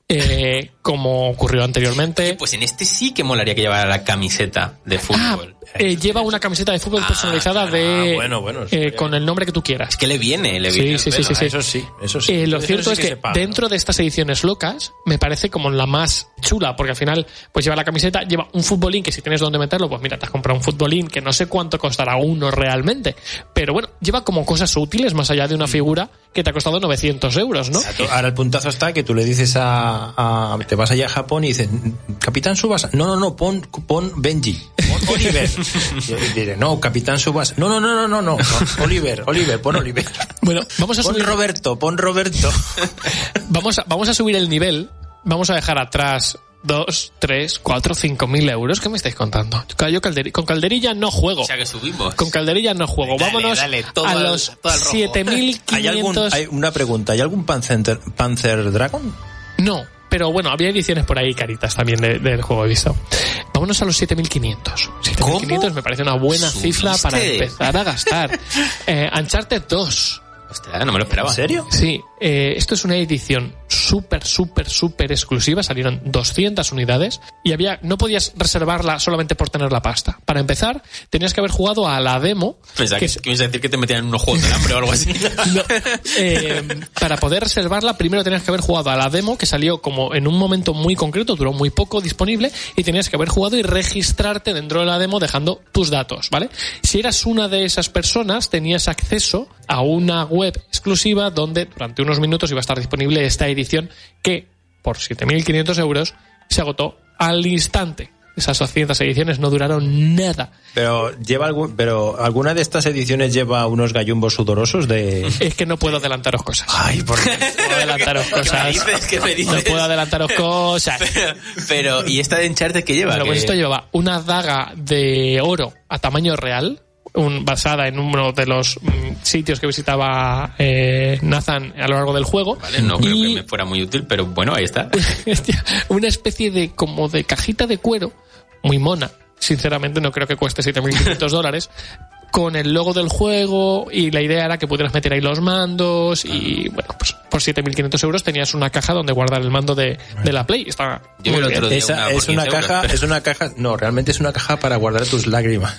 [SPEAKER 2] Eh, como ocurrió anteriormente.
[SPEAKER 1] Pues en este sí que molaría que llevara la camiseta de
[SPEAKER 2] Ah,
[SPEAKER 1] fútbol.
[SPEAKER 2] eh, lleva una camiseta de fútbol
[SPEAKER 1] Ah,
[SPEAKER 2] personalizada de
[SPEAKER 3] ah, bueno, bueno, eso
[SPEAKER 2] eh,
[SPEAKER 3] ya-
[SPEAKER 2] con el nombre que tú quieras.
[SPEAKER 1] Es que le viene, le
[SPEAKER 2] Sí,
[SPEAKER 1] viene.
[SPEAKER 2] sí,
[SPEAKER 1] el
[SPEAKER 2] sí,
[SPEAKER 1] pelo.
[SPEAKER 2] sí, sí.
[SPEAKER 3] Eso sí, eso sí.
[SPEAKER 2] Eh, lo
[SPEAKER 3] Eso
[SPEAKER 2] cierto
[SPEAKER 3] sí
[SPEAKER 2] es que,
[SPEAKER 3] se paga,
[SPEAKER 2] dentro de estas ediciones locas me parece como la más chula, porque al final pues lleva la camiseta, lleva un futbolín que si tienes donde meterlo, pues mira, te has comprado un futbolín que no sé cuánto costará uno realmente, pero bueno, lleva como cosas útiles más allá de una figura que te ha costado novecientos euros, ¿no?
[SPEAKER 3] Exacto. Ahora el puntazo está que tú le dices a, a- te vas allá a Japón y dices, Capitán Subasa, no, no, no, pon, pon Benji, pon Oliver. Y diré, no, Capitán Subasa, no, no, no, no, no, no, no, Oliver, Oliver, pon Oliver.
[SPEAKER 2] Bueno, vamos a
[SPEAKER 3] Pon
[SPEAKER 2] subir,
[SPEAKER 3] Roberto, pon Roberto.
[SPEAKER 2] vamos a, vamos a subir el nivel, vamos a dejar atrás dos, tres, cuatro, cinco mil euros. ¿Qué me estáis contando? Yo Calderi- con Calderilla no juego.
[SPEAKER 1] O sea que subimos.
[SPEAKER 2] Con Calderilla no juego.
[SPEAKER 1] Dale,
[SPEAKER 2] Vámonos
[SPEAKER 1] dale, todo
[SPEAKER 2] a
[SPEAKER 1] al-
[SPEAKER 2] los
[SPEAKER 1] todo al rojo.
[SPEAKER 2] siete mil
[SPEAKER 3] ¿Hay algún,
[SPEAKER 2] quinientos.
[SPEAKER 3] hay una pregunta, ¿hay algún Panzer, Panzer Dragon?
[SPEAKER 2] No, pero bueno, había ediciones por ahí caritas también de- del juego, he visto. Vámonos a los siete mil quinientos. siete mil quinientos me parece una buena
[SPEAKER 1] ¿Subiste?
[SPEAKER 2] cifra para empezar a gastar. Eh, Uncharted dos.
[SPEAKER 1] Hostia, no me lo esperaba.
[SPEAKER 3] ¿En serio?
[SPEAKER 2] Sí, eh, esto es una edición súper, súper, súper exclusiva. Salieron doscientas unidades y había, no podías reservarla solamente por tener la pasta. Para empezar, tenías que haber jugado a la demo.
[SPEAKER 1] Pensaba
[SPEAKER 2] que
[SPEAKER 1] que,
[SPEAKER 2] es-
[SPEAKER 1] que ibas a decir que te metían en unos juegos del hambre o algo así.
[SPEAKER 2] No, eh, para poder reservarla, primero tenías que haber jugado a la demo, que salió como en un momento muy concreto, duró muy poco disponible, y tenías que haber jugado y registrarte dentro de la demo dejando tus datos, ¿vale? Si eras una de esas personas, tenías acceso a una web exclusiva donde durante unos minutos iba a estar disponible esta edición que, por siete mil quinientos euros, se agotó al instante. esas doscientas ediciones no duraron nada.
[SPEAKER 3] Pero lleva algún, pero alguna de estas ediciones lleva unos gallumbos sudorosos de.
[SPEAKER 2] Es que no puedo adelantaros cosas.
[SPEAKER 3] Ay, por qué.
[SPEAKER 2] No puedo adelantaros
[SPEAKER 1] ¿Qué me
[SPEAKER 2] cosas.
[SPEAKER 1] dices? ¿Qué me dices?
[SPEAKER 2] No puedo adelantaros cosas.
[SPEAKER 1] Pero, pero, ¿y esta de Uncharted qué lleva?
[SPEAKER 2] Bueno, pues
[SPEAKER 1] ¿Qué-
[SPEAKER 2] esto llevaba una daga de oro a tamaño real, un, basada en uno de los mm, sitios que visitaba eh, Nathan a lo largo del juego.
[SPEAKER 1] Vale, no creo
[SPEAKER 2] y
[SPEAKER 1] que me fuera muy útil, pero bueno, ahí está.
[SPEAKER 2] hostia, una especie de como de cajita de cuero muy mona. Sinceramente no creo que cueste siete mil quinientos dólares, con el logo del juego, y la idea era que pudieras meter ahí los mandos y bueno, pues por siete mil quinientos euros tenías una caja donde guardar el mando de, de la Play. Está
[SPEAKER 1] Yo
[SPEAKER 2] muy
[SPEAKER 1] el
[SPEAKER 2] bien.
[SPEAKER 1] otro día
[SPEAKER 3] Esa
[SPEAKER 1] una por
[SPEAKER 3] es una
[SPEAKER 1] quince euros,
[SPEAKER 3] caja,
[SPEAKER 1] pero-
[SPEAKER 3] es una caja, no, realmente es una caja para guardar tus lágrimas.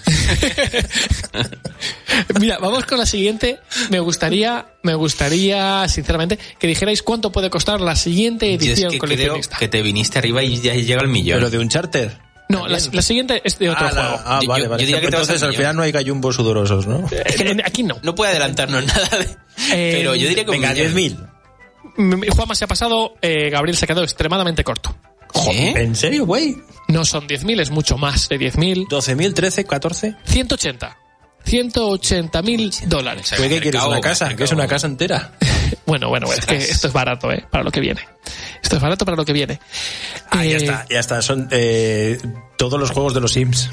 [SPEAKER 2] Mira, vamos con la siguiente. Me gustaría, me gustaría, sinceramente, que dijerais cuánto puede costar la siguiente
[SPEAKER 1] Yo es
[SPEAKER 2] edición
[SPEAKER 1] que creo
[SPEAKER 2] coleccionista.
[SPEAKER 1] que te viniste arriba y ya llega el millón.
[SPEAKER 3] Pero de un charter.
[SPEAKER 2] No, la, la siguiente es de otro
[SPEAKER 3] ah, la-
[SPEAKER 2] juego.
[SPEAKER 3] ah,
[SPEAKER 1] Yo-
[SPEAKER 3] vale,
[SPEAKER 1] yo
[SPEAKER 3] vale.
[SPEAKER 1] diría que te vas
[SPEAKER 3] Entonces
[SPEAKER 1] al
[SPEAKER 3] al
[SPEAKER 1] millón.
[SPEAKER 3] final no hay gallumbos sudorosos, ¿no?
[SPEAKER 2] Eh, Aquí no.
[SPEAKER 1] No puede adelantarnos nada de...
[SPEAKER 2] Eh,
[SPEAKER 1] pero yo diría que un
[SPEAKER 3] Venga,
[SPEAKER 1] millón.
[SPEAKER 3] diez mil.
[SPEAKER 2] Mm, Juanma se ha pasado, eh, Gabriel se ha quedado extremadamente corto.
[SPEAKER 1] ¿Eh?
[SPEAKER 3] ¿En serio, güey?
[SPEAKER 2] No son diez mil, es mucho más de diez mil.
[SPEAKER 3] doce mil, trece, catorce.
[SPEAKER 2] ciento ochenta. ciento ochenta mil dólares.
[SPEAKER 1] Se-
[SPEAKER 3] ¿Qué quieres?
[SPEAKER 1] mercado,
[SPEAKER 3] ¿Una casa?
[SPEAKER 1] mercado.
[SPEAKER 3] ¿Qué es una casa entera?
[SPEAKER 2] Bueno, bueno, bueno, es que esto es barato, ¿eh? Para lo que viene. Esto es barato para lo que viene.
[SPEAKER 3] Ah, ya
[SPEAKER 2] Eh,
[SPEAKER 3] está, ya está. Son eh, todos los juegos de los Sims.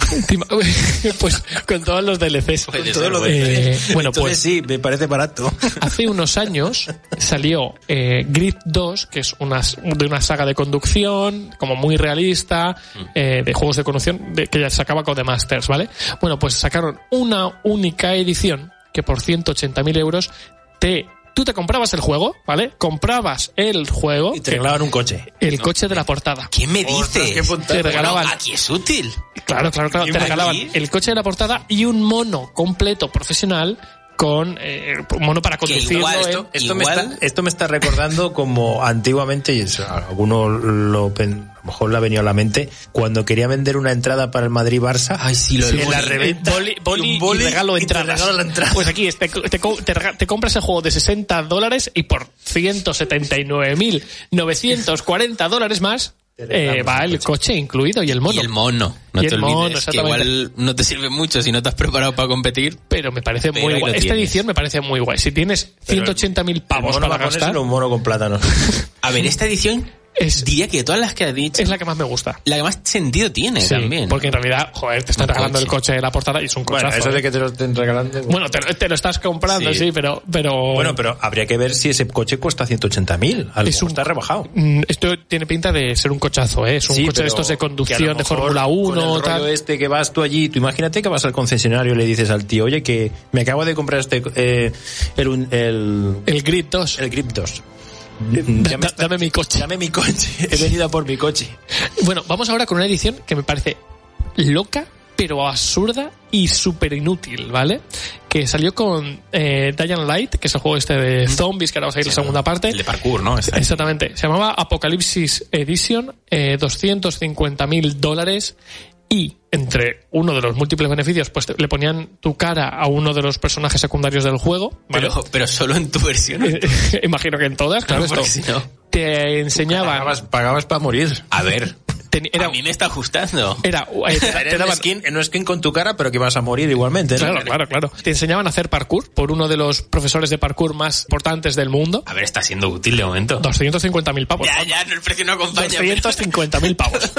[SPEAKER 2] Pues con todos los D L Cs.
[SPEAKER 1] Puede
[SPEAKER 3] Todo
[SPEAKER 1] ser,
[SPEAKER 3] lo
[SPEAKER 1] puede
[SPEAKER 3] de-
[SPEAKER 2] Eh, bueno,
[SPEAKER 3] Entonces
[SPEAKER 2] pues
[SPEAKER 3] sí, me parece barato.
[SPEAKER 2] hace unos años salió eh, Grid dos, que es una, de una saga de conducción, como muy realista, eh, de juegos de conducción, de, que ya sacaba Codemasters, ¿vale? Bueno, pues sacaron una única edición que por ciento ochenta mil euros te... Tú te comprabas el juego, ¿vale? Comprabas el juego,
[SPEAKER 3] Y te regalaban un coche.
[SPEAKER 2] el coche de la portada.
[SPEAKER 1] ¿Qué me
[SPEAKER 3] Ostras,
[SPEAKER 1] dices?
[SPEAKER 3] qué puntada.
[SPEAKER 2] Te regalaban-
[SPEAKER 1] Bueno, aquí es útil.
[SPEAKER 2] Claro, claro, claro.
[SPEAKER 1] ¿Y
[SPEAKER 2] Te
[SPEAKER 1] aquí?
[SPEAKER 2] regalaban el coche de la portada y un mono completo profesional con eh, un mono para conducirlo.
[SPEAKER 1] igual
[SPEAKER 2] en-
[SPEAKER 1] esto-
[SPEAKER 3] Esto me,
[SPEAKER 1] Igual-
[SPEAKER 3] está, esto me está recordando como antiguamente, y eso, alguno lo, pen- a lo mejor le ha venido a la mente, cuando quería vender una entrada para el Madrid-Barça.
[SPEAKER 1] Ay, sí, lo del
[SPEAKER 3] en la
[SPEAKER 1] boli.
[SPEAKER 3] reventa.
[SPEAKER 2] Boli, boli
[SPEAKER 3] y un
[SPEAKER 2] y
[SPEAKER 3] boli
[SPEAKER 2] regalo
[SPEAKER 3] y te
[SPEAKER 2] entradas.
[SPEAKER 3] regalo la entrada.
[SPEAKER 2] Pues aquí te, te, te rega- te compras el juego de sesenta dólares y por ciento setenta y nueve mil novecientos cuarenta dólares más
[SPEAKER 3] Te regalamos
[SPEAKER 2] eh, va
[SPEAKER 3] el
[SPEAKER 2] el coche incluido y el mono.
[SPEAKER 1] Y el mono. No
[SPEAKER 2] Y
[SPEAKER 1] te
[SPEAKER 2] el
[SPEAKER 1] olvides.
[SPEAKER 2] mono,
[SPEAKER 1] que
[SPEAKER 2] exactamente.
[SPEAKER 1] igual no te sirve mucho si no te has preparado para competir.
[SPEAKER 2] Pero me parece
[SPEAKER 1] Pero
[SPEAKER 2] muy
[SPEAKER 1] ahí lo
[SPEAKER 2] guay. Esta
[SPEAKER 1] tienes.
[SPEAKER 2] edición me parece muy guay. Si tienes ciento ochenta mil pavos
[SPEAKER 3] El mono
[SPEAKER 2] para
[SPEAKER 3] va a ponerse
[SPEAKER 2] gastar,
[SPEAKER 3] un mono con plátano.
[SPEAKER 1] A ver, esta edición
[SPEAKER 2] es,
[SPEAKER 1] diría que de todas las que has dicho,
[SPEAKER 2] es la que más me gusta.
[SPEAKER 1] la que más sentido tiene
[SPEAKER 2] Sí,
[SPEAKER 1] también.
[SPEAKER 2] porque en realidad, joder, te están
[SPEAKER 1] Un
[SPEAKER 2] regalando
[SPEAKER 1] coche.
[SPEAKER 2] el coche de la portada y es un cochazo.
[SPEAKER 3] Bueno, eso
[SPEAKER 2] ¿eh?
[SPEAKER 3] de que te lo estén regalando.
[SPEAKER 2] Bueno, te, lo- te lo estás comprando, sí,
[SPEAKER 3] Sí.
[SPEAKER 2] pero, pero...
[SPEAKER 3] Bueno, pero habría que ver si ese coche cuesta ciento ochenta mil. Algo
[SPEAKER 2] Es un-
[SPEAKER 3] está rebajado.
[SPEAKER 2] Mm, Esto tiene pinta de ser un cochazo, ¿eh? Es un
[SPEAKER 3] Sí,
[SPEAKER 2] coche de
[SPEAKER 3] pero
[SPEAKER 2] estos de
[SPEAKER 3] que a lo
[SPEAKER 2] conducción de
[SPEAKER 3] mejor
[SPEAKER 2] Fórmula
[SPEAKER 3] con
[SPEAKER 2] uno,
[SPEAKER 3] el
[SPEAKER 2] tal.
[SPEAKER 3] rollo este que vas tú allí, tú imagínate que vas al concesionario y le dices al tío, oye, que me acabo de comprar este eh, el, un- el,
[SPEAKER 2] El Grid dos.
[SPEAKER 3] el Grip dos.
[SPEAKER 2] Da-
[SPEAKER 3] Ya me
[SPEAKER 2] da-
[SPEAKER 3] está-
[SPEAKER 2] dame mi coche.
[SPEAKER 3] Dame mi coche. He venido a por mi coche.
[SPEAKER 2] Bueno, vamos ahora con una edición que me parece loca, pero absurda y súper inútil, ¿vale? Que salió con eh, Dying Light, que es el juego este de zombies, que ahora va a salir la segunda parte.
[SPEAKER 1] El de parkour, ¿no? Este.
[SPEAKER 2] Exactamente. Se llamaba Apocalipsis Edition, eh, doscientos cincuenta mil dólares. Y entre uno de los múltiples beneficios, pues te- le ponían tu cara a uno de los personajes secundarios del juego. ¿vale?
[SPEAKER 1] Pero, pero solo en tu versión.
[SPEAKER 2] Imagino que en todas, claro.
[SPEAKER 1] Porque
[SPEAKER 2] Esto.
[SPEAKER 1] si no-
[SPEAKER 2] Te enseñaban.
[SPEAKER 3] Pagabas, pagabas para morir.
[SPEAKER 1] A ver,
[SPEAKER 2] ten- era,
[SPEAKER 1] a mí me está gustando.
[SPEAKER 2] era, eh, te, te
[SPEAKER 3] Era un
[SPEAKER 2] daban-
[SPEAKER 3] skin, no skin con tu cara, pero que vas a morir igualmente. ¿no?
[SPEAKER 2] Claro, claro, claro. Te enseñaban a hacer parkour por uno de los profesores de parkour más importantes del mundo.
[SPEAKER 1] A ver, está siendo útil de momento.
[SPEAKER 2] doscientos cincuenta mil pavos.
[SPEAKER 1] Ya, ya, no, el precio no acompaña.
[SPEAKER 2] doscientos cincuenta mil pavos.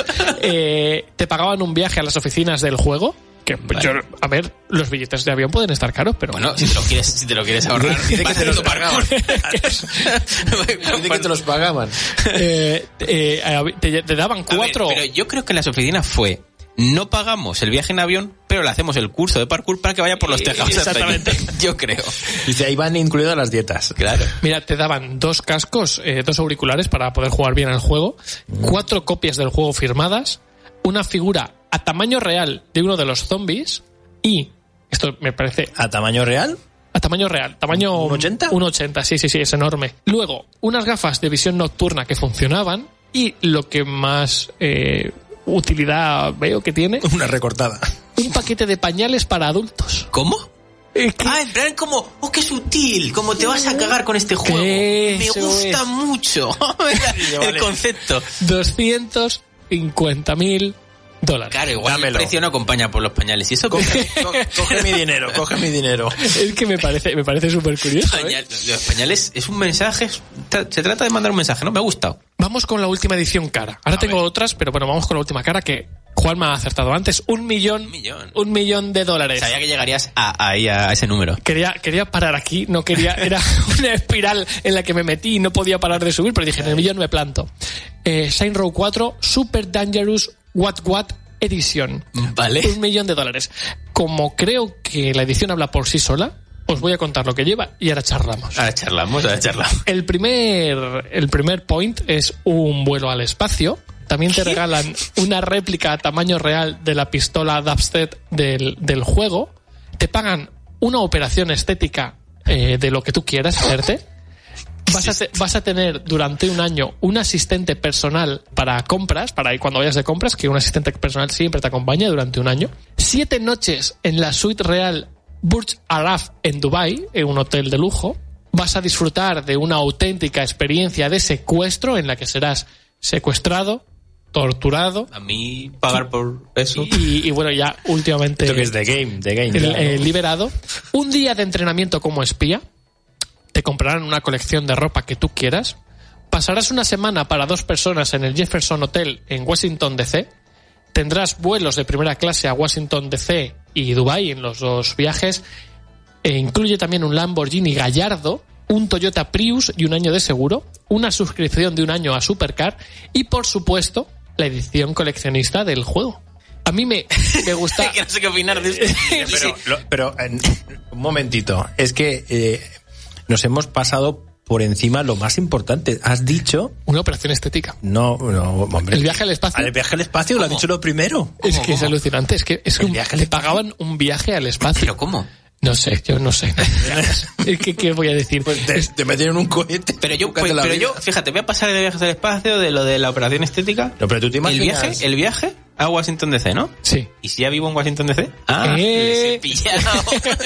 [SPEAKER 2] Eh, te pagaban un viaje a las oficinas del juego. Que
[SPEAKER 1] Vale.
[SPEAKER 2] yo, a ver, los billetes de avión pueden estar caros, pero
[SPEAKER 1] Bueno, si te lo quieres, si te lo quieres ahorrar,
[SPEAKER 3] Dice que te los
[SPEAKER 1] pagaban.
[SPEAKER 3] Dice que te los pagaban.
[SPEAKER 2] eh, eh, te, te daban cuatro.
[SPEAKER 1] Pero yo creo que en las oficinas fue, no pagamos el viaje en avión, pero le hacemos el curso de parkour para que vaya por los tejados.
[SPEAKER 2] Exactamente.
[SPEAKER 1] Yo creo.
[SPEAKER 3] Dice, ahí van incluidas las dietas.
[SPEAKER 1] Claro.
[SPEAKER 2] Mira, te daban dos cascos, eh, dos auriculares para poder jugar bien al juego, cuatro copias del juego firmadas, una figura a tamaño real de uno de los zombies y, esto me parece
[SPEAKER 3] ¿A tamaño real?
[SPEAKER 2] a tamaño real, tamaño
[SPEAKER 3] ¿un ochenta?
[SPEAKER 2] un ochenta, sí, sí, sí, es enorme. Luego, unas gafas de visión nocturna que funcionaban y lo que más eh, utilidad veo que tiene,
[SPEAKER 3] Una recortada.
[SPEAKER 2] un paquete de pañales para adultos.
[SPEAKER 1] ¿Cómo?
[SPEAKER 2] Eh, que-
[SPEAKER 1] Ah, en plan como, oh, qué sutil, como te vas a cagar con este juego.
[SPEAKER 2] Que
[SPEAKER 1] Me
[SPEAKER 2] eso
[SPEAKER 1] gusta
[SPEAKER 2] es.
[SPEAKER 1] mucho el
[SPEAKER 3] vale.
[SPEAKER 1] concepto.
[SPEAKER 2] doscientos cincuenta mil dólares.
[SPEAKER 1] Claro, igual
[SPEAKER 3] Dámelo.
[SPEAKER 1] el precio no acompaña por los pañales. ¿Y eso qué?
[SPEAKER 3] Coge, co- coge mi dinero, coge mi dinero.
[SPEAKER 2] Es que me parece, me parece súper curioso. ¿eh?
[SPEAKER 1] Pañal- los pañales es un mensaje, es- tra- se trata de mandar un mensaje, ¿no? Me ha gustado.
[SPEAKER 2] Vamos con la última edición cara. Ahora
[SPEAKER 1] A
[SPEAKER 2] tengo
[SPEAKER 1] ver.
[SPEAKER 2] otras, pero bueno, vamos con la última cara que Juan me ha acertado antes. Un millón,
[SPEAKER 1] Un millón.
[SPEAKER 2] un millón de dólares.
[SPEAKER 1] Sabía que llegarías a, ahí a ese número.
[SPEAKER 2] Quería, quería parar aquí, no quería, era una espiral en la que me metí y no podía parar de subir, pero dije, en el millón me planto. Eh, Saints Row cuatro, Super Dangerous What What Edition.
[SPEAKER 1] Vale.
[SPEAKER 2] Un millón de dólares. Como creo que la edición habla por sí sola, os voy a contar lo que lleva y ahora charlamos.
[SPEAKER 1] Ahora charlamos, ahora charlamos.
[SPEAKER 2] El primer, el primer point es un vuelo al espacio. También te regalan una réplica a tamaño real de la pistola dubstep del, del juego. Te pagan una operación estética eh, de lo que tú quieras hacerte. Vas a, te- vas a tener durante un año un asistente personal para compras, para ir cuando vayas de compras, que un asistente personal siempre te acompaña durante un año. Siete noches en la suite real Burj Araf en Dubái, en un hotel de lujo. Vas a disfrutar de una auténtica experiencia de secuestro en la que serás secuestrado, torturado
[SPEAKER 1] A mí pagar por eso.
[SPEAKER 2] y, y bueno, ya últimamente
[SPEAKER 3] Esto que es The Game, The Game.
[SPEAKER 2] el-
[SPEAKER 3] claro.
[SPEAKER 2] eh, liberado. Un día de entrenamiento como espía. Te comprarán una colección de ropa que tú quieras. Pasarás una semana para dos personas en el Jefferson Hotel en Washington D C. Tendrás vuelos de primera clase a Washington D C y Dubái en los dos viajes. E incluye también un Lamborghini Gallardo, un Toyota Prius y un año de seguro, una suscripción de un año a Supercar y, por supuesto, la edición coleccionista del juego. A mí me, me gusta...
[SPEAKER 1] Que no sé qué opinar de esto.
[SPEAKER 3] Pero, lo- pero en- un momentito, es que eh, nos hemos pasado por encima lo más importante. Has dicho,
[SPEAKER 2] Una operación estética.
[SPEAKER 3] no, no, hombre.
[SPEAKER 2] El viaje al espacio.
[SPEAKER 3] El viaje al espacio, lo has
[SPEAKER 1] ¿Cómo?
[SPEAKER 3] dicho lo primero.
[SPEAKER 2] Es
[SPEAKER 1] ¿Cómo,
[SPEAKER 2] que es
[SPEAKER 1] cómo?
[SPEAKER 2] alucinante. Es que, es que
[SPEAKER 3] El
[SPEAKER 2] un-
[SPEAKER 3] viaje al
[SPEAKER 2] le
[SPEAKER 3] espacio.
[SPEAKER 2] pagaban un viaje al espacio.
[SPEAKER 1] ¿Pero cómo?
[SPEAKER 2] No sé, yo no sé. Es que, ¿qué voy a decir?
[SPEAKER 3] Pues te, te metieron un cohete.
[SPEAKER 1] Pero yo,
[SPEAKER 3] Búscate
[SPEAKER 1] pues,
[SPEAKER 3] la
[SPEAKER 1] pero
[SPEAKER 3] vida.
[SPEAKER 1] yo, fíjate, voy a pasar de viajes al espacio, de lo de la operación estética.
[SPEAKER 3] No, pero tú te
[SPEAKER 1] El
[SPEAKER 3] imaginas...
[SPEAKER 1] viaje, el viaje a Washington D C, ¿no?
[SPEAKER 2] Sí.
[SPEAKER 1] ¿Y si ya vivo en Washington D C? Ah,
[SPEAKER 2] Eh.
[SPEAKER 1] les he pillado.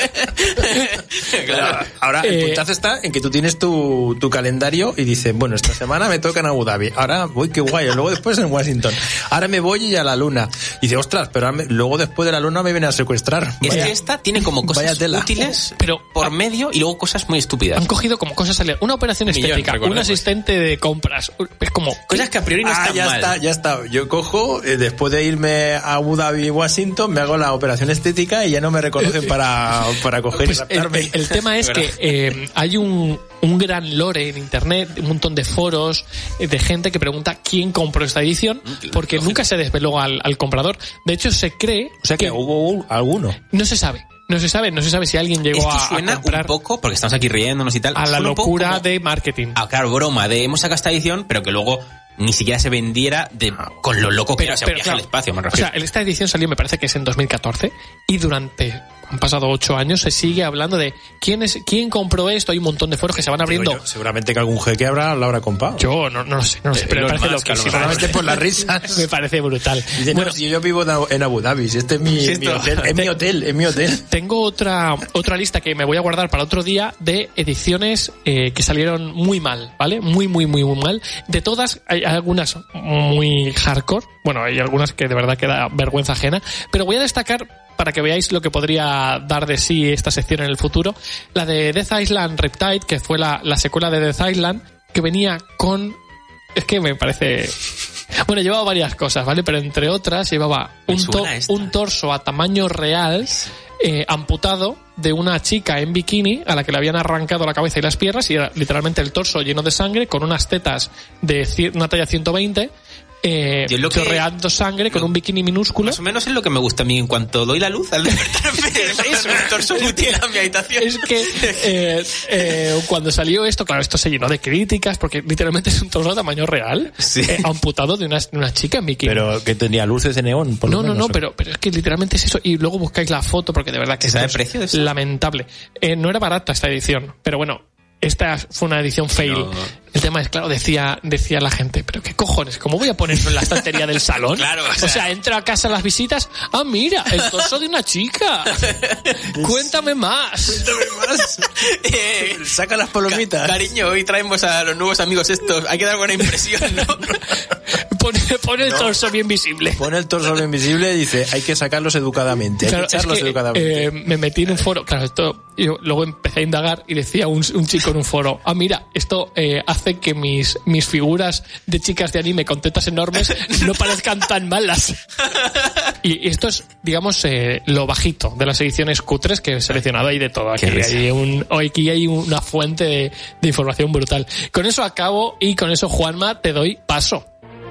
[SPEAKER 1] Claro.
[SPEAKER 3] Ahora, el
[SPEAKER 2] Eh,
[SPEAKER 3] puntazo está en que tú tienes tu, tu calendario y dices, bueno, esta semana me toca en Abu Dhabi, ahora voy, qué guay, luego después en Washington, ahora me voy y a la luna. Y dice, ostras, pero ahora me- luego después de la luna me vienen a secuestrar.
[SPEAKER 1] Es
[SPEAKER 3] Vaya.
[SPEAKER 1] que esta tiene como
[SPEAKER 3] Vaya
[SPEAKER 1] cosas
[SPEAKER 3] tela.
[SPEAKER 1] útiles
[SPEAKER 2] Pero-
[SPEAKER 1] por medio y luego cosas muy estúpidas.
[SPEAKER 2] Han cogido como cosas ale- una operación
[SPEAKER 1] Millón,
[SPEAKER 2] estética, un
[SPEAKER 1] recordemos.
[SPEAKER 2] asistente de compras. Es como
[SPEAKER 1] Cosas que a priori no
[SPEAKER 3] Ah,
[SPEAKER 1] están
[SPEAKER 3] ya
[SPEAKER 1] mal.
[SPEAKER 3] está, ya está. Yo cojo, eh, después de irme a Abu Dhabi y Washington, me hago la operación estética y ya no me reconocen para, para coger
[SPEAKER 2] Pues
[SPEAKER 3] y
[SPEAKER 2] el,
[SPEAKER 3] raptarme.
[SPEAKER 2] el- el tema es que eh, hay un, un gran lore en internet, un montón de foros eh, de gente que pregunta quién compró esta edición, porque nunca se desveló al, al comprador. De hecho, se cree
[SPEAKER 3] O sea que hubo un- alguno.
[SPEAKER 2] no se sabe, no se sabe, no se sabe si alguien llegó
[SPEAKER 1] Esto
[SPEAKER 2] a, a
[SPEAKER 1] suena
[SPEAKER 2] comprar
[SPEAKER 1] un poco, porque estamos aquí riéndonos y tal,
[SPEAKER 2] a la
[SPEAKER 1] suena un poco
[SPEAKER 2] locura
[SPEAKER 1] como-
[SPEAKER 2] de marketing.
[SPEAKER 1] Ah, claro, broma, de hemos sacado esta edición, pero que luego ni siquiera se vendiera de, con lo loco que era, o sea, un viaje
[SPEAKER 2] claro,
[SPEAKER 1] al espacio, me
[SPEAKER 2] o
[SPEAKER 1] refiero.
[SPEAKER 2] sea, esta edición salió, me parece que es en dos mil catorce, y durante, han pasado ocho años, se sigue hablando de quién es, quién compró esto. Hay un montón de foros que se van abriendo.
[SPEAKER 3] Digo yo, seguramente que algún jeque habrá, lo habrá comprado.
[SPEAKER 2] Yo no, no lo sé, no lo sé, pero me
[SPEAKER 1] Elon
[SPEAKER 2] parece
[SPEAKER 1] Musk, a lo
[SPEAKER 2] loquísimo.
[SPEAKER 1] mejor.
[SPEAKER 3] Solamente por las risas.
[SPEAKER 2] Me parece brutal.
[SPEAKER 3] Dice,
[SPEAKER 2] Bueno,
[SPEAKER 3] no, si yo vivo en Abu Dhabi, si este es mi,
[SPEAKER 1] Si
[SPEAKER 3] mi
[SPEAKER 1] esto-
[SPEAKER 3] hotel, es mi hotel, es mi hotel.
[SPEAKER 2] tengo otra otra lista que me voy a guardar para otro día de ediciones eh, que salieron muy mal, ¿vale? Muy, muy, muy, muy mal. De todas, hay algunas muy hardcore. Bueno, hay algunas que de verdad que da vergüenza ajena. Pero voy a destacar, para que veáis lo que podría dar de sí esta sección en el futuro, la de Death Island Riptide, que fue la, la secuela de Death Island, que venía con... Es que me parece... Bueno, llevaba varias cosas, ¿vale? Pero entre otras llevaba
[SPEAKER 1] Me
[SPEAKER 2] un, to-
[SPEAKER 1] suena esta.
[SPEAKER 2] un torso a tamaño real eh, amputado de una chica en bikini a la que le habían arrancado la cabeza y las piernas y era literalmente el torso lleno de sangre con unas tetas de ci- una talla ciento veinte eh,
[SPEAKER 1] Yo lo que-
[SPEAKER 2] chorreando sangre con
[SPEAKER 1] lo-
[SPEAKER 2] un bikini minúsculo.
[SPEAKER 1] Más o menos es lo que me gusta a mí en cuanto doy la luz al despertarme. es un torso mutilado en mi habitación.
[SPEAKER 2] Es que eh, eh, cuando salió esto, claro, esto se llenó de críticas porque literalmente es un torso a tamaño real
[SPEAKER 1] Sí.
[SPEAKER 2] eh, amputado de una, de una chica en bikini.
[SPEAKER 3] Pero que tenía luces de neón, por lo
[SPEAKER 2] No, no,
[SPEAKER 3] menos,
[SPEAKER 2] no, pero, pero es que literalmente es eso. Y luego buscáis la foto porque de verdad que
[SPEAKER 1] ¿Se sabe
[SPEAKER 2] esto
[SPEAKER 1] el precio de
[SPEAKER 2] es
[SPEAKER 1] esto?
[SPEAKER 2] lamentable. Eh, no era barata esta edición, pero bueno, esta fue una edición fail.
[SPEAKER 1] No.
[SPEAKER 2] El tema es, claro, decía, decía la gente, pero qué cojones, ¿cómo voy a ponerlo en la estantería del salón?
[SPEAKER 1] Claro, o
[SPEAKER 2] o
[SPEAKER 1] sea-
[SPEAKER 2] sea, entro a casa a las visitas, ah, mira, el torso de una chica. Cuéntame más.
[SPEAKER 1] Eh,
[SPEAKER 3] Saca las palomitas.
[SPEAKER 1] Cariño, hoy traemos a los nuevos amigos estos. Hay que dar buena impresión, ¿no?
[SPEAKER 2] Pone, pone el
[SPEAKER 3] No.
[SPEAKER 2] torso bien visible.
[SPEAKER 3] Pone el torso bien visible y dice, hay que sacarlos educadamente, hay
[SPEAKER 2] Claro,
[SPEAKER 3] que
[SPEAKER 2] es
[SPEAKER 3] echarlos
[SPEAKER 2] que,
[SPEAKER 3] educadamente.
[SPEAKER 2] eh, me metí en un foro, claro, esto, yo luego empecé a indagar y decía un, un chico en un foro, ah, mira, esto eh, hace que mis, mis figuras de chicas de anime con tetas enormes no parezcan tan malas. Y esto es, digamos, eh, lo bajito de las ediciones cutres que he seleccionado. Hay de todo. Aquí
[SPEAKER 1] Qué risa.
[SPEAKER 2] hay, un, aquí hay una fuente de, de información brutal. Con eso acabo y con eso, Juanma, te doy paso.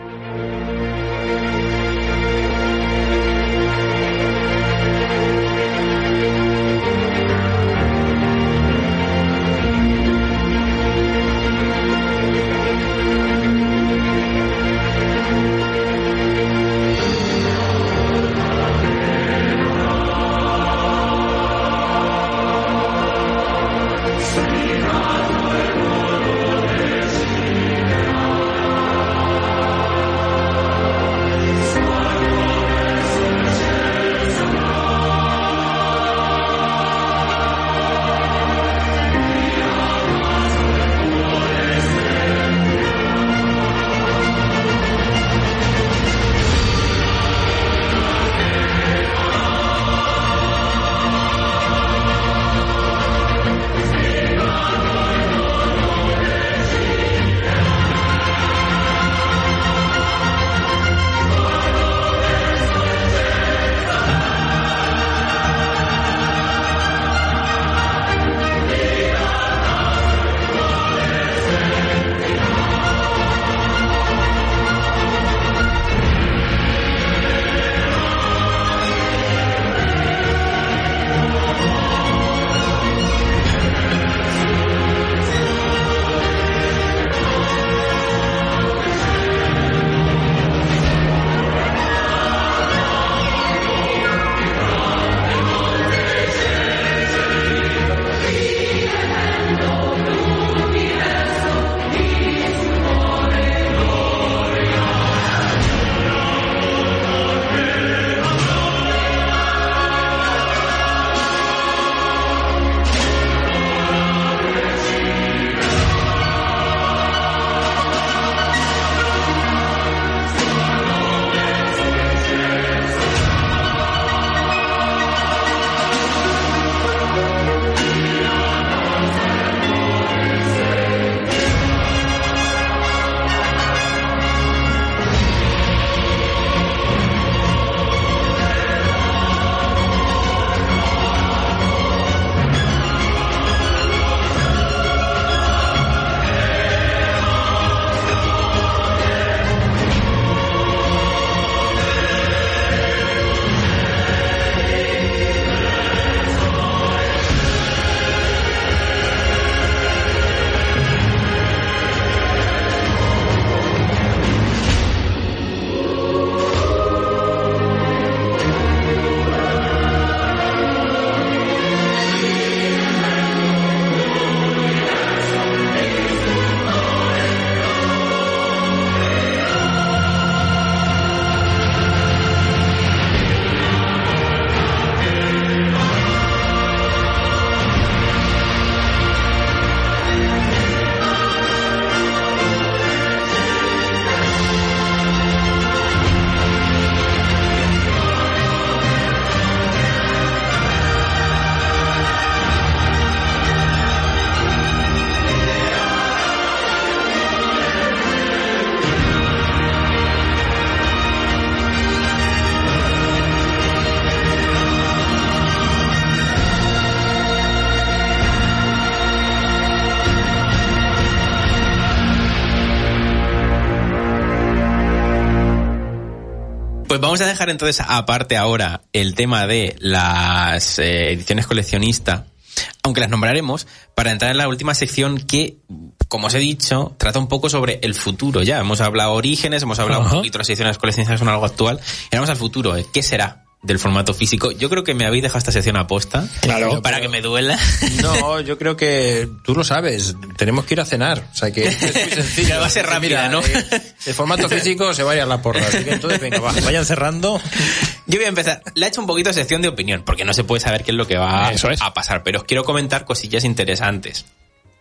[SPEAKER 1] Pues vamos a dejar entonces aparte ahora el tema de las eh, ediciones coleccionista, aunque las nombraremos, para entrar en la última sección que, como os he dicho, trata un poco sobre el futuro. Ya hemos hablado orígenes, hemos hablado
[SPEAKER 2] Ajá.
[SPEAKER 1] un poquito de las ediciones coleccionistas son algo actual, y vamos al futuro. ¿eh? ¿Qué será del formato físico? Yo creo que me habéis dejado esta sección aposta.
[SPEAKER 3] Claro,
[SPEAKER 1] para
[SPEAKER 3] pero-
[SPEAKER 1] que me duela.
[SPEAKER 3] No, yo creo que tú lo sabes, tenemos que ir a cenar, o sea que es muy sencillo.
[SPEAKER 1] Que va a ser
[SPEAKER 3] Dice,
[SPEAKER 1] rápida,
[SPEAKER 3] mira,
[SPEAKER 1] ¿no?
[SPEAKER 3] eh, el formato físico se va a ir a la porra, así que entonces venga, va, vayan cerrando.
[SPEAKER 1] Yo voy a empezar. Le he hecho un poquito de sección de opinión, porque no se puede saber qué es lo que va
[SPEAKER 2] Eso es.
[SPEAKER 1] a pasar, pero os quiero comentar cosillas interesantes.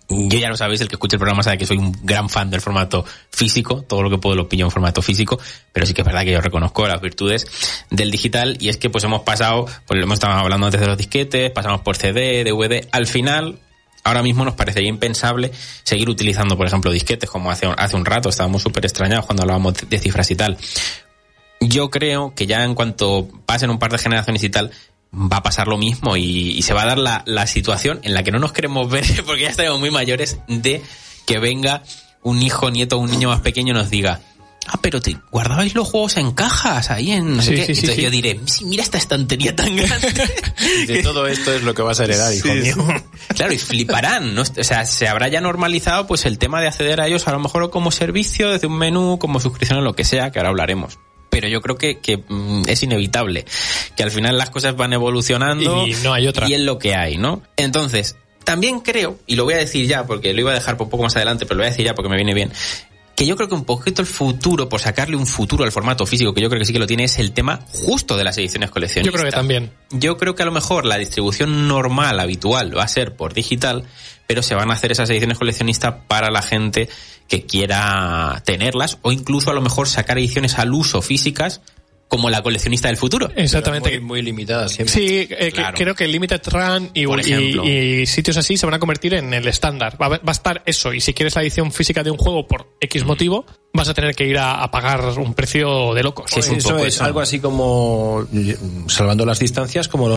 [SPEAKER 1] Yo ya lo sabéis, el que escuche el programa sabe que soy un gran fan del formato físico, todo lo que puedo lo pillo en formato físico, pero sí que es verdad que yo reconozco las virtudes del digital, y es que pues hemos pasado, pues hemos estado hablando antes de los disquetes, pasamos por C D, D V D, al final, ahora mismo nos parecería impensable seguir utilizando, por ejemplo, disquetes, como hace, hace un rato, estábamos súper extrañados cuando hablábamos de cifras y tal. Yo creo que ya en cuanto pasen un par de generaciones y tal, va a pasar lo mismo y, y se va a dar la, la situación en la que no nos queremos ver, porque ya estaremos muy mayores, de que venga un hijo, nieto, un niño más pequeño y nos diga: ah, pero te guardabais los juegos en cajas ahí en no sé
[SPEAKER 2] Sí,
[SPEAKER 1] qué.
[SPEAKER 2] sí, sí,
[SPEAKER 1] Entonces
[SPEAKER 2] sí.
[SPEAKER 1] yo diré: sí, mira esta estantería tan grande.
[SPEAKER 3] De todo esto es lo que vas a heredar, hijo
[SPEAKER 1] Sí,
[SPEAKER 3] mío.
[SPEAKER 1] sí. Claro, y fliparán, ¿no? O sea, se habrá ya normalizado pues el tema de acceder a ellos a lo mejor como servicio, desde un menú, como suscripción o lo que sea, que ahora hablaremos. Pero yo creo que, que mm, es inevitable, que al final las cosas van evolucionando
[SPEAKER 2] Y no hay otra.
[SPEAKER 1] y es lo que hay, ¿no? Entonces, también creo, y lo voy a decir ya porque lo iba a dejar por un poco más adelante, pero lo voy a decir ya porque me viene bien, que yo creo que un poquito el futuro, por sacarle un futuro al formato físico, que yo creo que sí que lo tiene, es el tema justo de las ediciones coleccionistas.
[SPEAKER 2] Yo creo que también.
[SPEAKER 1] Yo creo que a lo mejor la distribución normal, habitual, va a ser por digital, pero se van a hacer esas ediciones coleccionistas para la gente que quiera tenerlas, o incluso a lo mejor sacar ediciones al uso físicas, como la coleccionista del futuro.
[SPEAKER 2] Exactamente.
[SPEAKER 3] Muy, muy limitada siempre.
[SPEAKER 2] Sí, eh,
[SPEAKER 1] Claro.
[SPEAKER 2] que, creo que Limited Run y,
[SPEAKER 1] Por ejemplo.
[SPEAKER 2] y, y sitios así se van a convertir en el estándar. Va, a- va a estar eso, y si quieres la edición física de un juego por X motivo, vas a tener que ir a, a pagar un precio de locos.
[SPEAKER 1] Sí, es un
[SPEAKER 3] Eso
[SPEAKER 1] poco
[SPEAKER 3] es
[SPEAKER 1] eso.
[SPEAKER 3] algo así como, salvando las distancias, como